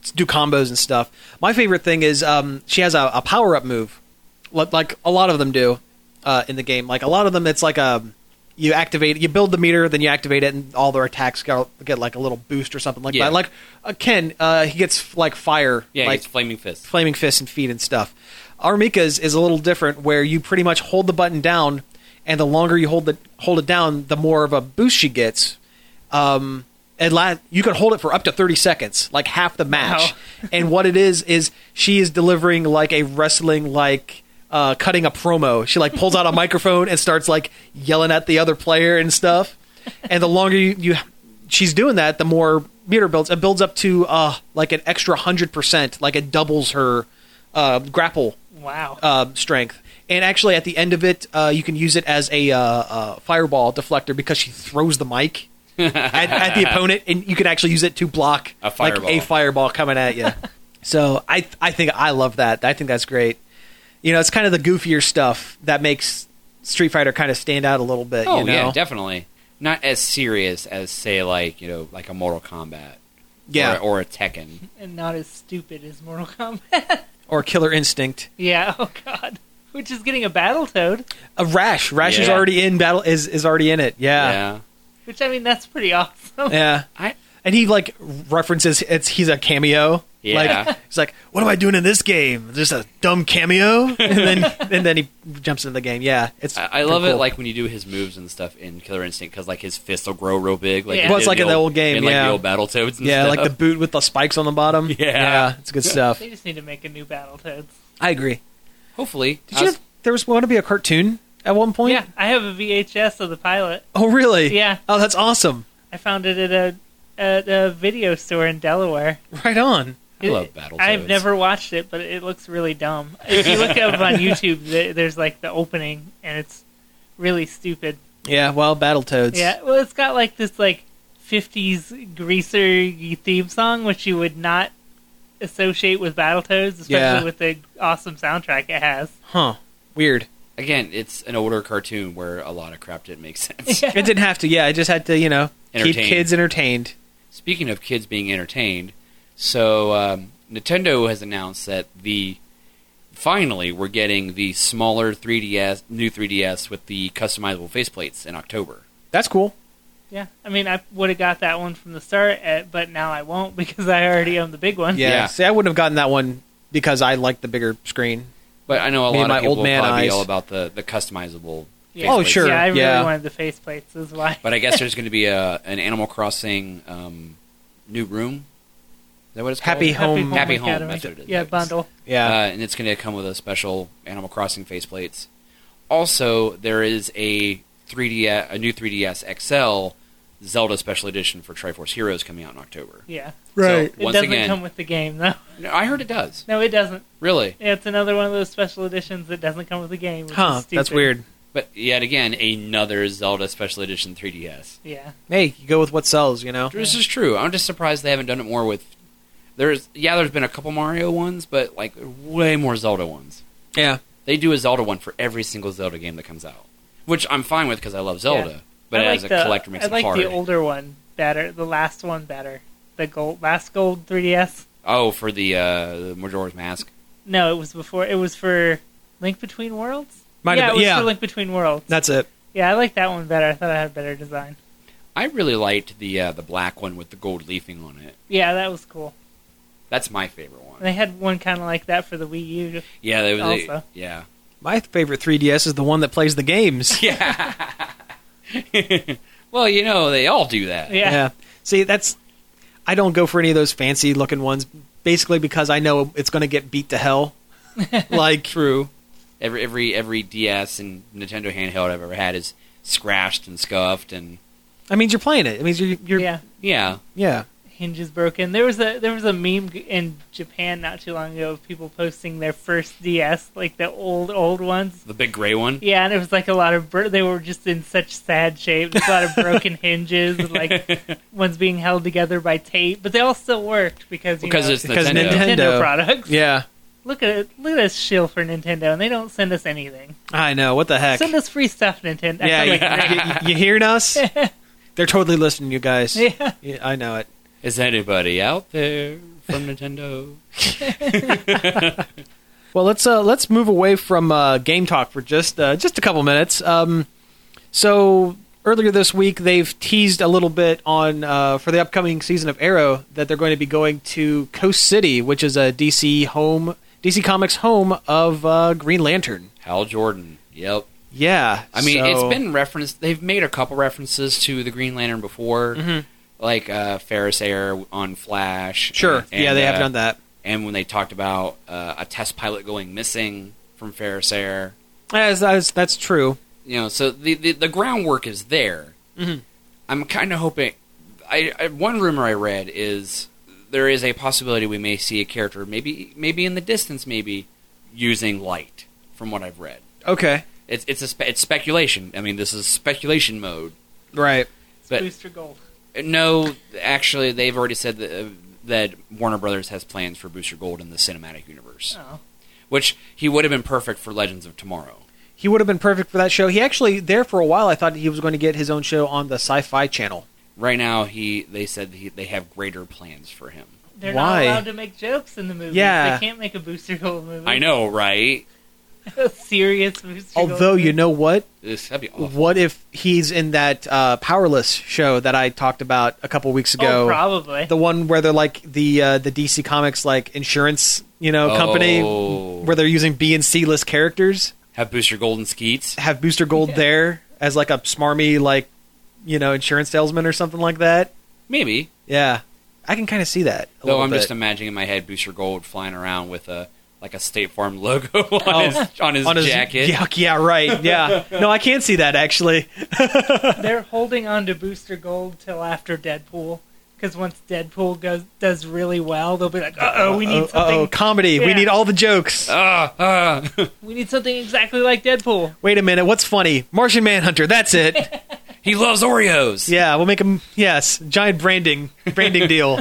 do combos and stuff. My favorite thing is um, she has a, a power up move, like, like a lot of them do uh, in the game. Like a lot of them, it's like a you activate, you build the meter, then you activate it, and all their attacks get, get like a little boost or something like Yeah. that. Like uh, Ken, uh, he gets like fire, Yeah, like it's flaming fist. flaming fists and feet and stuff. Armika's is a little different, where you pretty much hold the button down, and the longer you hold the hold it down, the more of a boost she gets. Um, and la- you can hold it for up to thirty seconds, like half the match. Wow. And what it is is she is delivering like a wrestling like uh, cutting a promo. She like pulls out a microphone and starts like yelling at the other player and stuff. And the longer you, you she's doing that, the more meter builds. It builds up to uh, like an extra hundred percent, like it doubles her uh, grapple Wow. uh, strength. And actually, at the end of it, uh, you can use it as a uh, uh, fireball deflector because she throws the mic at, at the opponent, and you can actually use it to block A like fireball. a fireball coming at you. So I I think I love that. I think that's great. You know, it's kind of the goofier stuff that makes Street Fighter kind of stand out a little bit. Oh you know? yeah, definitely. Not as serious as say like you know like a Mortal Kombat. Yeah. Or, or a Tekken. And not as stupid as Mortal Kombat. Or Killer Instinct. Yeah, oh god. Which is getting a Battletoad. A Rash. Rash is Yeah. already in battle. Is is already in it. Yeah. Yeah. Which, I mean, that's pretty awesome. Yeah. I And he like references it's he's a cameo. Yeah. Like he's like, what am I doing in this game? Just a dumb cameo, and then and then he jumps into the game. Yeah, it's. I, I pretty love it cool. like when you do his moves and stuff in Killer Instinct because like his fists will grow real big. Like Yeah. it Well, did it's like in the old game, in, like yeah. the old Battletoads. And yeah, stuff. like the boot with the spikes on the bottom. Yeah. yeah, it's good stuff. They just need to make a new Battletoads. I agree. Hopefully, Did I you? was- Have, there was going to be a cartoon at one point. Yeah, I have a V H S of the pilot. Oh, really? Yeah. Oh, that's awesome. I found it at a, at a video store in Delaware. Right on. I love It- Battletoads. I've never watched it, but it looks really dumb. If you look up on YouTube, th- there's like the opening, and it's really stupid. Yeah. Well, Battletoads. Yeah, well, it's got like this like fifties greaser theme song, which you would not associate with Battletoads, especially Yeah. with the awesome soundtrack it has. Huh. Weird. Again, it's an older cartoon where a lot of crap didn't make sense. Yeah. It didn't have to. Yeah, I just had to. You know, keep Entertain. kids entertained. Speaking of kids being entertained, so um, Nintendo has announced that the finally we're getting the smaller three D S, new three D S with the customizable faceplates in October. That's cool. Yeah, I mean, I would have got that one from the start, uh, but now I won't because I already own the big one. Yeah. Yeah. See, I wouldn't have gotten that one because I like the bigger screen. But I know a Me lot and of my people old man will probably be eyes. all about the, the customizable Yeah. Oh, faceplates. sure. Yeah, I really Yeah. wanted the faceplates, is why. But I guess there's going to be a an Animal Crossing um, new room. Is that what it's Happy called? Home- Happy Home, Academy. that's what it is. Yeah, bundle. Yeah. Uh, and it's going to come with a special Animal Crossing faceplates. Also, there is a three D S, a new three D S X L Zelda Special Edition for Triforce Heroes coming out in October. Yeah. Right. So, It once doesn't again, come with the game, though. No, I heard it does. No, it doesn't. Really? Yeah, it's another one of those special editions that doesn't come with the game. Which Huh. is stupid. That's weird. But yet again, another Zelda Special Edition three D S. Yeah. Hey, you go with what sells. You know. This is true. I'm just surprised they haven't done it more with. There's yeah, there's been a couple Mario ones, but like way more Zelda ones. Yeah. They do a Zelda one for every single Zelda game that comes out, which I'm fine with because I love Zelda. Yeah. But I as like a the, collector, makes I it like hard. the older one better. The last one better. The gold, last gold three D S. Oh, for the uh, the Majora's Mask. No, it was before. It was for Link Between Worlds. Might yeah, have it been- was yeah. for Link Between Worlds. That's it. Yeah, I like that one better. I thought it had better design. I really liked the uh, the black one with the gold leafing on it. Yeah, that was cool. That's my favorite one. And they had one kind of like that for the Wii U. Yeah, they was Also. yeah. My favorite three D S is the one that plays the games. Yeah. Well, you know, they all do that. Yeah. See, that's. I don't go for any of those fancy looking ones, basically because I know it's going to get beat to hell. Like, True. Every every every D S and Nintendo handheld I've ever had is scratched and scuffed and I mean, you're playing it. It means you're, you're Yeah. yeah. yeah. Hinges broken. There was a there was a meme in Japan not too long ago of people posting their first D S, like the old old ones. The big gray one. Yeah, and it was like a lot of bro- they were just in such sad shape. There's a lot of broken hinges, and like ones being held together by tape, but they all still worked because you Because know, it's Because Nintendo. Nintendo. Nintendo products. Yeah. Look at it. Look at us shill for Nintendo, and they don't send us anything. I know. What the heck? Send us free stuff, Nintendo. Yeah, you, Like, you, you hearing us? They're totally listening, you guys. yeah. Yeah, I know it. Is anybody out there from Nintendo. Well, let's uh, let's move away from uh, game talk for just uh, just a couple minutes. Um, so earlier this week, they've teased a little bit on uh, for the upcoming season of Arrow that they're going to be going to Coast City, which is a D C home, D C Comics home of uh, Green Lantern. Hal Jordan. Yep. Yeah, I mean, so- it's been referenced. They've made a couple references to the Green Lantern before, Mhm. like uh, Ferris Air on Flash. Sure, and- yeah, they have uh, done that. And when they talked about uh, a test pilot going missing from Ferris Air, As, as, that's true. you know, so the the, the groundwork is there. Mhm. I'm kind of hoping. I, I one rumor I read is there is a possibility we may see a character, maybe maybe in the distance, maybe using light. From what I've read, Okay, it's it's a spe- it's speculation. I mean, this is speculation mode. right. But Booster Gold. no, actually, they've already said that, uh, that Warner Brothers has plans for Booster Gold in the cinematic universe, Oh. which he would have been perfect for Legends of Tomorrow. He would have been perfect for that show. He actually, there for a while, I thought he was going to get his own show on the Sci-Fi Channel. Right now, he they said he, they have greater plans for him. They're Why? not allowed to make jokes in the movie. Yeah. They can't make a Booster Gold movie. I know, right? A serious Booster Gold Although, movie. you know what? This that'd be awful. What if he's in that uh, Powerless show that I talked about a couple weeks ago? Oh, probably. The one where they're like the uh, the D C Comics like insurance, you know, company Oh. where they're using B and C list characters. Have Booster Gold and Skeets. Have Booster Gold Yeah. there as like a smarmy like, you know, insurance salesman or something like that. Maybe. Yeah, I can kind of see that. A Though little I'm bit. just imagining in my head Booster Gold flying around with a like a State Farm logo on Oh, his on his on his jacket. Yeah, yeah, right. Yeah, no, I can't see that actually. They're holding on to Booster Gold till after Deadpool. Because once Deadpool goes does really well, they'll be like, "Uh oh, we need Uh, something. uh-oh, comedy. We Yeah. need all the jokes. Ah, ah. We need something exactly like Deadpool." Wait a minute, what's funny? Martian Manhunter. That's it. He loves Oreos. Yeah, we'll make him. Yes, giant branding, branding deal.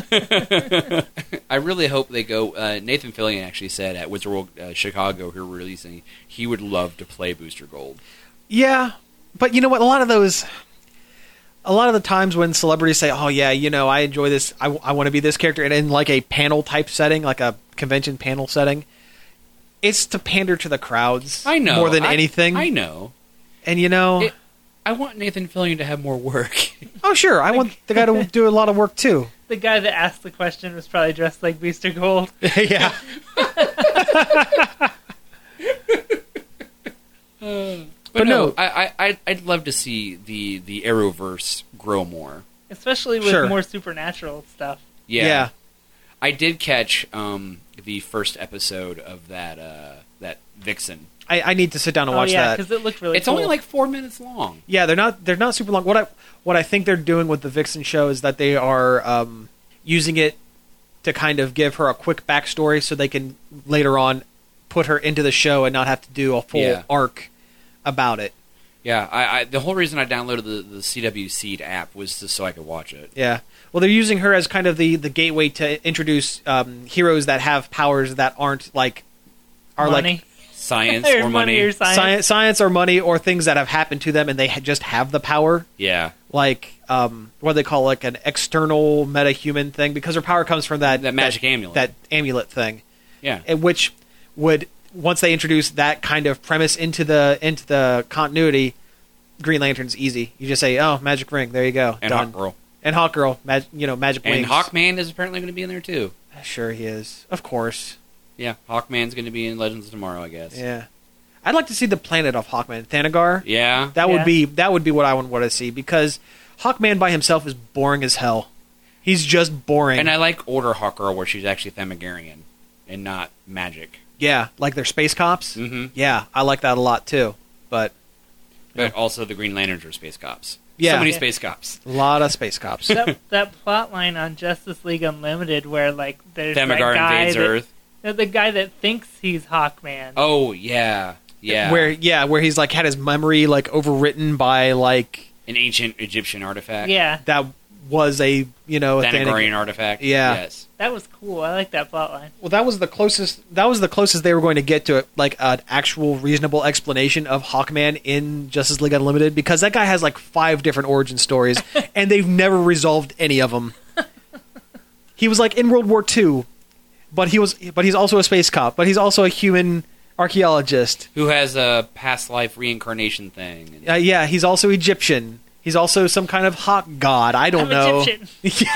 I really hope they go. Uh, Nathan Fillion actually said at Wizard World uh, Chicago, who are releasing, he would love to play Booster Gold. Yeah, but you know what? A lot of those, a lot of the times when celebrities say, "Oh yeah, you know, I enjoy this. I, I want to be this character," and in like a panel type setting, like a convention panel setting, it's to pander to the crowds. I know more than I- anything. I know. And you know, It- I want Nathan Fillion to have more work. oh sure, I want the guy to do a lot of work too. The guy that asked the question was probably dressed like Booster Gold. Yeah. But, But no, no. I, I, I'd- I'd love to see the the Arrowverse grow more. Especially with Sure. more supernatural stuff. Yeah, Yeah. I did catch um, the first episode of that uh, that Vixen. I, I need to sit down and Oh watch yeah, that. because it looked really It's cool. only like four minutes long. Yeah, they're not they're not super long. What I what I think they're doing with the Vixen show is that they are um, using it to kind of give her a quick backstory, so they can later on put her into the show and not have to do a full Yeah. arc about it. Yeah, I, I the whole reason I downloaded the, the C W Seed app was just so I could watch it. Yeah. Well, they're using her as kind of the, the gateway to introduce um, heroes that have powers that aren't like are money. like Science Or or money. or science. science, science or money or things that have happened to them and they ha- just have the power. Yeah, Like um, what do they call like an external meta-human thing, because her power comes from that that magic amulet. that amulet thing, yeah, and which would once they introduce that kind of premise into the into the continuity, Green Lantern's easy. You just say, "Oh, magic ring, there you go, and done." Hawkgirl. And Hawkgirl, mag- you know, magic And wings. Hawkman is apparently going to be in there too. Sure, he is, of course. Yeah, Hawkman's going to be in Legends of Tomorrow, I guess. Yeah, I'd like to see the planet of Hawkman, Thanagar. Yeah. That Yeah. would be that would be what I would want to see, because Hawkman by himself is boring as hell. He's just boring. And I like older Hawkgirl where she's actually Themagarian and not magic. Yeah, like they're space cops. Mm-hmm. Yeah, I like that a lot too. But But also the Green Lanterns are space cops. Yeah. So many Yeah. space cops. a lot of space cops. that that plot line on Justice League Unlimited where like there's that Themagar guy invades that, Earth. uh, the guy that thinks he's Hawkman. Oh, yeah. Yeah. Where yeah, where he's like had his memory like overwritten by like An ancient Egyptian artifact. Yeah, that was a you know a Thanagarian Thanagar- artifact. Yeah. Yes. that was cool. I like that plot line. Well, that was the closest. That was the closest they were going to get to it, like an actual reasonable explanation of Hawkman in Justice League Unlimited, because that guy has like five different origin stories, and they've never resolved any of them. He was like in World War Two, but he was, but he's also a space cop. But he's also a human archaeologist. Who has a past life reincarnation thing. And Uh, yeah, he's also Egyptian. He's also some kind of hawk god. I don't I'm know. Egyptian.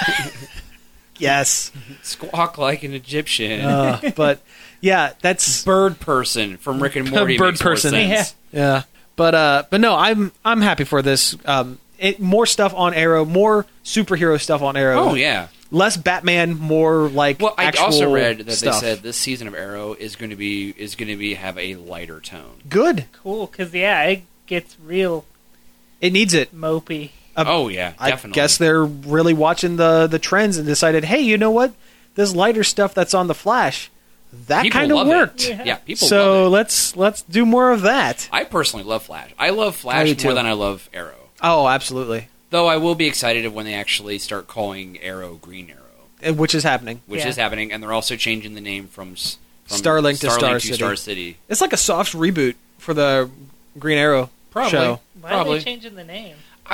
Yes. squawk like an Egyptian. Uh, but yeah, that's Bird person from Rick and Morty. Bird makes more person. sense. Yeah. yeah. But uh, but no, I'm I'm happy for this. Um, it, more stuff on Arrow, more superhero stuff on Arrow. Oh yeah. Less Batman, more like Well, I actual also read that stuff. they said this season of Arrow is going to be is going to be have a lighter tone. Good. Cool, because, yeah, it gets real It needs it. mopey. Uh, oh yeah, I definitely. guess they're really watching the the trends and decided, hey, you know what? This lighter stuff that's on the Flash, that People kind of love it. worked. Yeah. Yeah, people So love it. let's let's do more of that. I personally love Flash. I love I Flash do more too. than I love Arrow. Oh, absolutely. Though I will be excited when they actually start calling Arrow Green Arrow, Uh, Which is happening. which Yeah. is happening, and they're also changing the name from, s- from Starlink to Star to City. Star City. It's like a soft reboot for the Green Arrow Probably. show. Why Probably. are they changing the name?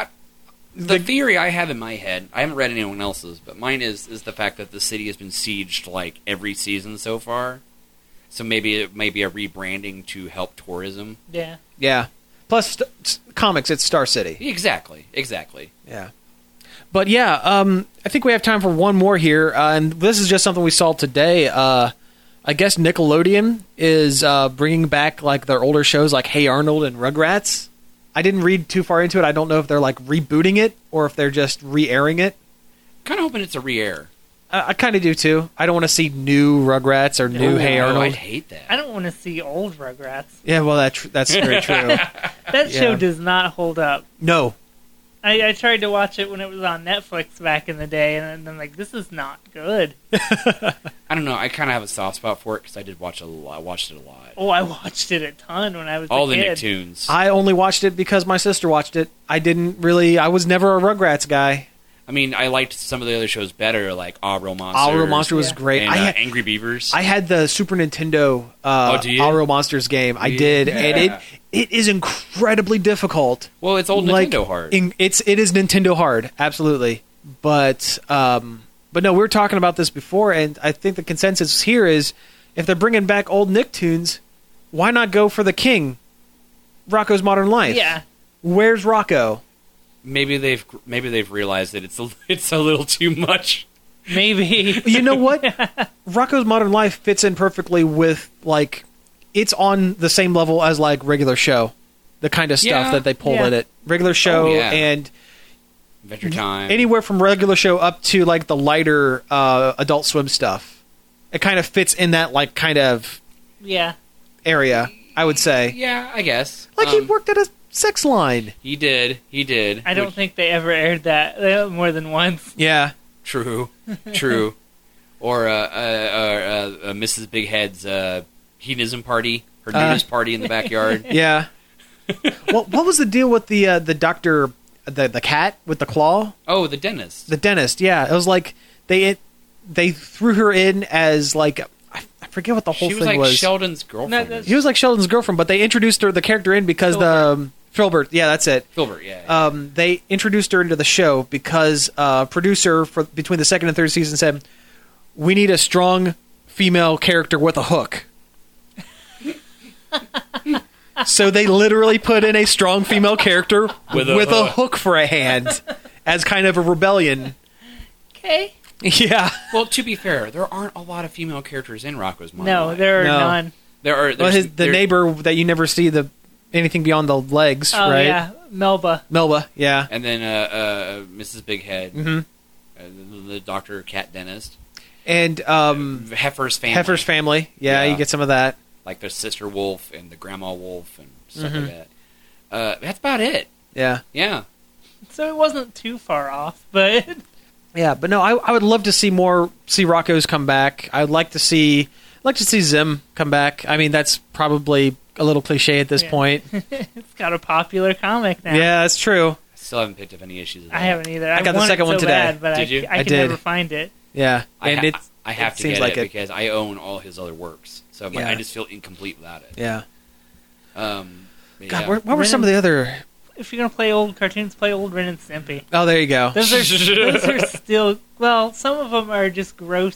The theory I have in my head, I haven't read anyone else's, but mine is is the fact that the city has been sieged like every season so far. So maybe it may be a rebranding to help tourism. Yeah. Yeah. Plus, st- s- comics, it's Star City. Exactly, exactly. Yeah. But yeah, um, I think we have time for one more here, uh, and this is just something we saw today. Uh, I guess Nickelodeon is uh, bringing back like their older shows, like Hey Arnold and Rugrats. I didn't read too far into it. I don't know if they're like rebooting it or if they're just re-airing it. Kind of hoping it's a re-air. I, I kind of do too. I don't want to see new Rugrats or new Ooh, Hey Oh, Arnold. I'd hate that. I don't want to see old Rugrats. Yeah, well, that tr- that's very true. That show Yeah. does not hold up. No. I, I tried to watch it when it was on Netflix back in the day, and I'm like, this is not good. I don't know. I kind of have a soft spot for it because I did watch a lot. I watched it a lot. Oh, I watched it a ton when I was All a the kid. Nicktoons. I only watched it because my sister watched it. I didn't really. I was never a Rugrats guy. I mean, I liked some of the other shows better, like Ah Real Monsters. Ah Real Monster was Yeah. great. and I uh, had, Angry Beavers. I had the Super Nintendo uh, Oh, do you? Ah Real Monsters game. I Yeah. did, and it it is incredibly difficult. well, it's old Like, Nintendo hard. in- it's it is Nintendo hard, absolutely. But um, but no, we were talking about this before, and I think the consensus here is if they're bringing back old Nicktoons, why not go for the king, Rocco's Modern Life? Yeah. Where's Rocco? maybe they've maybe they've realized that it's a, it's a little too much. Maybe. You know what? Rocco's Modern Life fits in perfectly with like it's on the same level as like regular show, the kind of stuff Yeah, that they pull yeah. in it. Regular show Oh, yeah. and Adventure Time. anywhere from regular show up to like the lighter uh, Adult Swim stuff. It kind of fits in that like kind of Yeah. area, I would say. Yeah, I guess. Like he Um, worked at a sex line. He did. He did. I don't Which- think they ever aired that uh, more than once. Yeah. True. True. Or uh, uh, uh, uh, Missus Big Head's uh, hedonism party, her Uh, nudist party in the backyard. Yeah. Well, what was the deal with the uh, the doctor, the the cat with the claw? Oh, the dentist. The dentist, yeah. It was like they it, they threw her in as like I, I forget what the whole She was thing like was. Sheldon's girlfriend. that's- He was like Sheldon's girlfriend, but they introduced her the character in because the um, Filbert. Yeah, that's it. Filbert, yeah. yeah. Um, they introduced her into the show because uh, producer for between the second and third season said we need a strong female character with a hook. So they literally put in a strong female character with, With a a, hook. hook for a hand as kind of a rebellion. Okay. Yeah. Well, to be fair, there aren't a lot of female characters in Rocco's Modern No, Life. there are No. none. There are. Well, there's- his, the there- neighbor that you never see the anything beyond the legs, Oh, right? yeah. Melba. Melba, yeah. and then uh, uh, Missus Big Head, hmm uh, the, the doctor, cat dentist, And um, Heifer's family, Heifer's family, yeah, Yeah. you get some of that. like the sister wolf and the grandma wolf and stuff Mhm. like that. Uh, that's about it. Yeah. Yeah. So it wasn't too far off, but Yeah, but no, I, I would love to see more, see Rocco's come back. I'd like to see, I'd like to see Zim come back. I mean, that's probably a little cliche at this Yeah. point. it's got a popular comic now. Yeah, that's true. I still haven't picked up any issues. Of that. I haven't either. I got the want second it one so today. Bad, but Did I, you? I, I can did. never find it. Yeah, I, and ha- it's I have it to seems get like it, it. because I own all his other works, so Yeah. I just feel incomplete without it. yeah. Um, but God, yeah. where, what were some of the other? If you're gonna play old cartoons, play old Ren and Stimpy. Oh, there you go. Those are those are still well. Some of them are just gross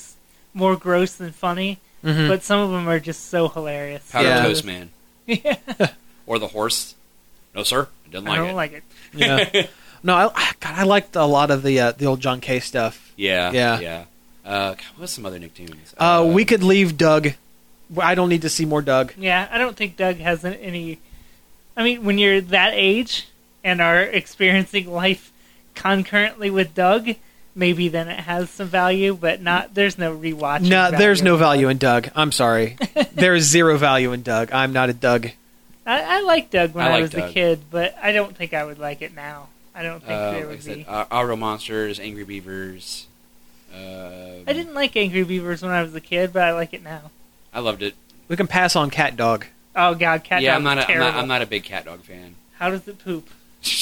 more gross than funny, Mhm. but some of them are just so hilarious. Powder Yeah. Toast Man. Yeah, Or the horse. No, sir. I didn't I like don't it. like it. Yeah. No, I, God, I liked a lot of the uh, the old John K stuff. Yeah. Yeah. Yeah. Uh, God, what's some other Nicktoons? Uh, we could leave Doug. I don't need to see more Doug. Yeah, I don't think Doug has an- any. I mean, when you're that age and are experiencing life concurrently with Doug, maybe then it has some value, but not. There's no rewatching. No, there's no value. value in Doug. I'm sorry. There is zero value in Doug. I'm not a Doug. I, I liked Doug when I I, like was Doug. a kid, but I don't think I would like it now. I don't think Uh, there like I would said, be. uh, Auto Monsters, Angry Beavers. Uh, I didn't like Angry Beavers when I was a kid, but I like it now. I loved it. We can pass on Cat Dog. Oh God, Cat yeah, Dog I'm not, was a, I'm terrible. not. I'm not a big Cat Dog fan. How does it poop?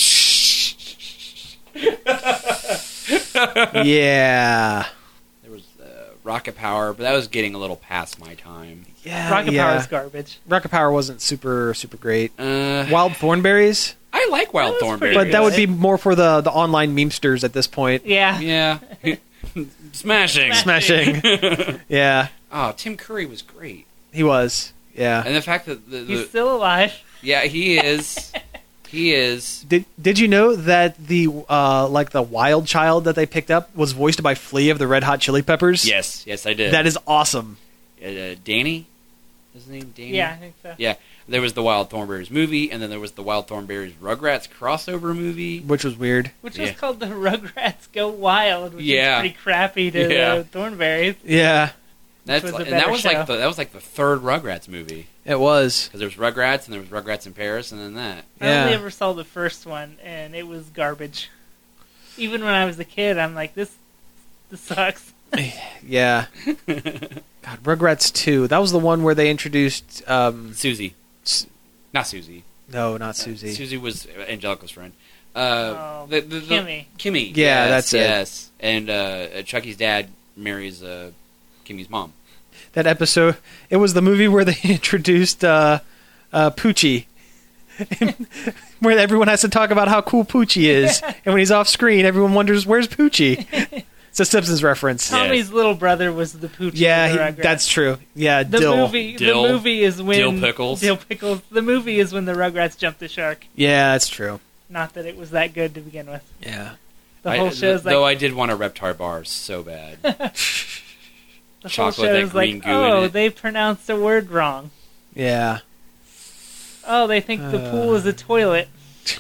Yeah. There was uh, Rocket Power, but that was getting a little past my time. Yeah. Rocket yeah. Power is garbage. Rocket Power wasn't super super great. Uh, Wild Thornberries, I like Wild That was Thornberry, pretty but that would good. be more for the the online memesters at this point. Yeah. yeah, smashing. Smashing. Yeah, Oh, Tim Curry was great, he was. Yeah. and the fact that the, the He's still alive. yeah he is he is Did Did you know that the uh like the wild child that they picked up was voiced by Flea of the Red Hot Chili Peppers? yes yes I did That is awesome. uh, Danny, is his name Danny? Yeah, I think so. Yeah, there was the Wild Thornberries movie, and then there was the Wild Thornberries Rugrats crossover movie. Which was weird. Which Yeah. was called the Rugrats Go Wild, which Yeah. is pretty crappy to Yeah. the Thornberries. Yeah, That's was a like, and that better was show. like the, that was like the third Rugrats movie, it was. because there was Rugrats and there was Rugrats in Paris, and then that. I only Yeah. ever saw the first one, and it was garbage. Even when I was a kid, I'm like, this, this sucks. Yeah. God, Rugrats two. That was the one where they introduced. Um, Susie, S- not Susie. no, not Susie. Susie was Angelica's friend. Uh, Oh, the, the, the, Kimmy. Kimmy. Yeah, yes, that's it. Yes, and uh, Chucky's dad marries uh, Kimmy's mom. That episode. It was the movie where they introduced uh, uh, Poochie. Where everyone has to talk about how cool Poochie is, and when he's off screen, everyone wonders where's Poochie. It's a Simpsons reference. Yeah. Tommy's little brother was the Poochie. Yeah, of he, the Rugrats. that's true. Yeah, the Dill. movie. Dill. The movie is when Dill Pickles. Dill Pickles. The movie is when the Rugrats jumped the shark. Yeah, that's true. Not that it was that good to begin with. Yeah. The I- whole show's like though I did want a Reptar bar so bad. the whole chocolate, that show's like, green goo in oh, it. they pronounced a word wrong. Yeah. Oh, they think the Uh. pool is a toilet.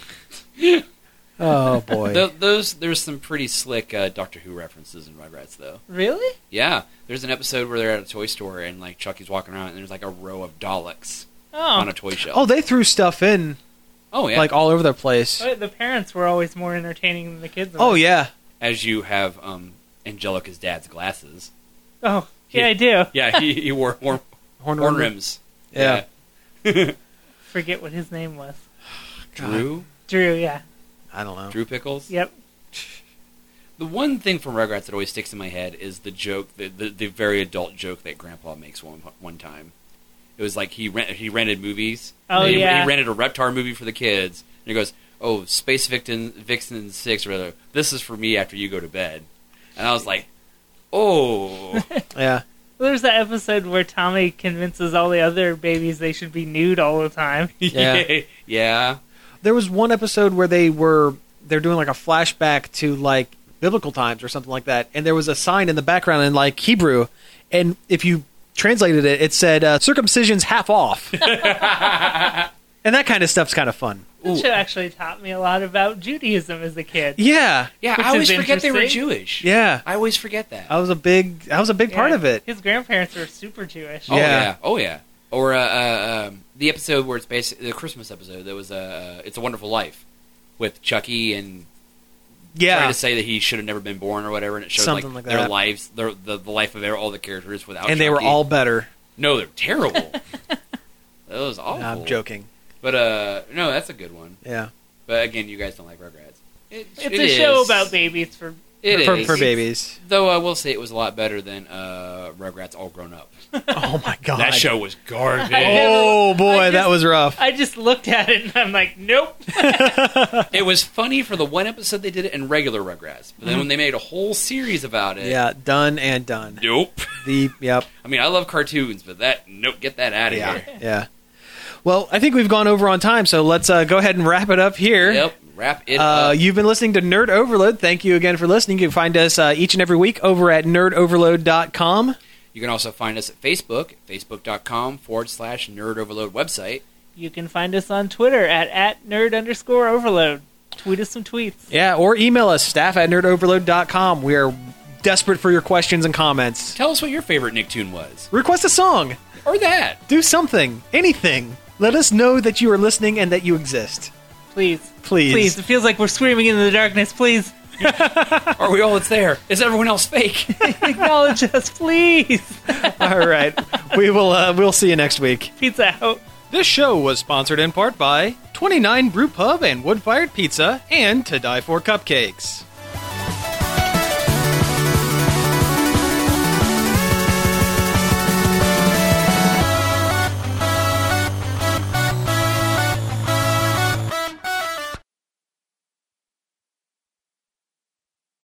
Oh boy. Th- those there's some pretty slick uh, Doctor Who references in Rugrats, though. Really? Yeah, there's an episode where they're at a toy store and like Chucky's walking around and there's like a row of Daleks Oh. on a toy shelf. Oh, they threw stuff in Oh yeah, like all over the place. But the parents were always more entertaining than the kids. Oh were. yeah. as you have um, Angelica's dad's glasses. Oh, yeah, He- I do. Yeah, he, he wore horn, Horn, horn rim. rims. Yeah. Yeah. Forget what his name was. Drew, Drew, yeah. I don't know. Drew Pickles. Yep. The one thing from Rugrats that always sticks in my head is the joke, the, the, the very adult joke that Grandpa makes one one time. It was like he rent, he rented movies. Oh, he, yeah. He rented a Reptar movie for the kids, and he goes, "Oh, Space Vixen Vixen Six, or whatever. This is for me after you go to bed." And I was like, "Oh, Yeah. Well, there's that episode where Tommy convinces all the other babies they should be nude all the time. Yeah. yeah." There was one episode where they were they're doing like a flashback to like biblical times or something like that, and there was a sign in the background in like Hebrew, and if you translated it, it said uh, "circumcision's half off," and that kind of stuff's kind of fun. That show actually taught me a lot about Judaism as a kid. Yeah, Yeah, Which I always is forget they were interesting. Jewish. yeah. I always forget that. I was a big I was a big part Yeah. of it. His grandparents were super Jewish. Oh Yeah. yeah. Oh yeah. Or uh, uh, um, the episode where it's basically the Christmas episode that was uh, "It's a Wonderful Life" with Chucky and trying Yeah, to say that he should have never been born or whatever, and it shows Something like, like their that. lives, their, the the life of their, all the characters without. and they were Chucky. all better. no, they're terrible. That was awful. No, I'm joking. But uh, no, that's a good one. Yeah, But again, you guys don't like Rugrats. It, It's it a show is. about babies for It for, is. for babies. Though I will say it was a lot better than uh, Rugrats All Grown Up. Oh my god, That show was garbage. Oh boy, I just- that was rough. I just looked at it and I'm like, nope. It was funny for the one episode they did it in regular Rugrats, but then when they made a whole series about it, Yeah, done and done. nope. The yep. I mean, I love cartoons, but that nope, get that out of Yeah, here. yeah. Well, I think we've gone over on time, so let's uh, go ahead and wrap it up here. Yep, wrap it Uh, up. you've been listening to Nerd Overload. Thank you again for listening. You can find us uh, each and every week over at nerd overload dot com. You can also find us at Facebook, facebook.com forward slash nerd overload website. You can find us on Twitter at, at nerd underscore overload. Tweet us some tweets. Yeah, or email us, staff at nerd overload dot com. We are desperate for your questions and comments. Tell us what your favorite Nicktoon was. Request a song. Or that. Do something. Anything. Let us know that you are listening and that you exist. Please. Please. Please. It feels like we're screaming into the darkness. Please. Are we all that's there? Is everyone else fake? Acknowledge us, please. All right. We will uh, we'll see you next week. Pizza out. This show was sponsored in part by twenty-nine Brew Pub and Wood Fired Pizza and To Die For Cupcakes.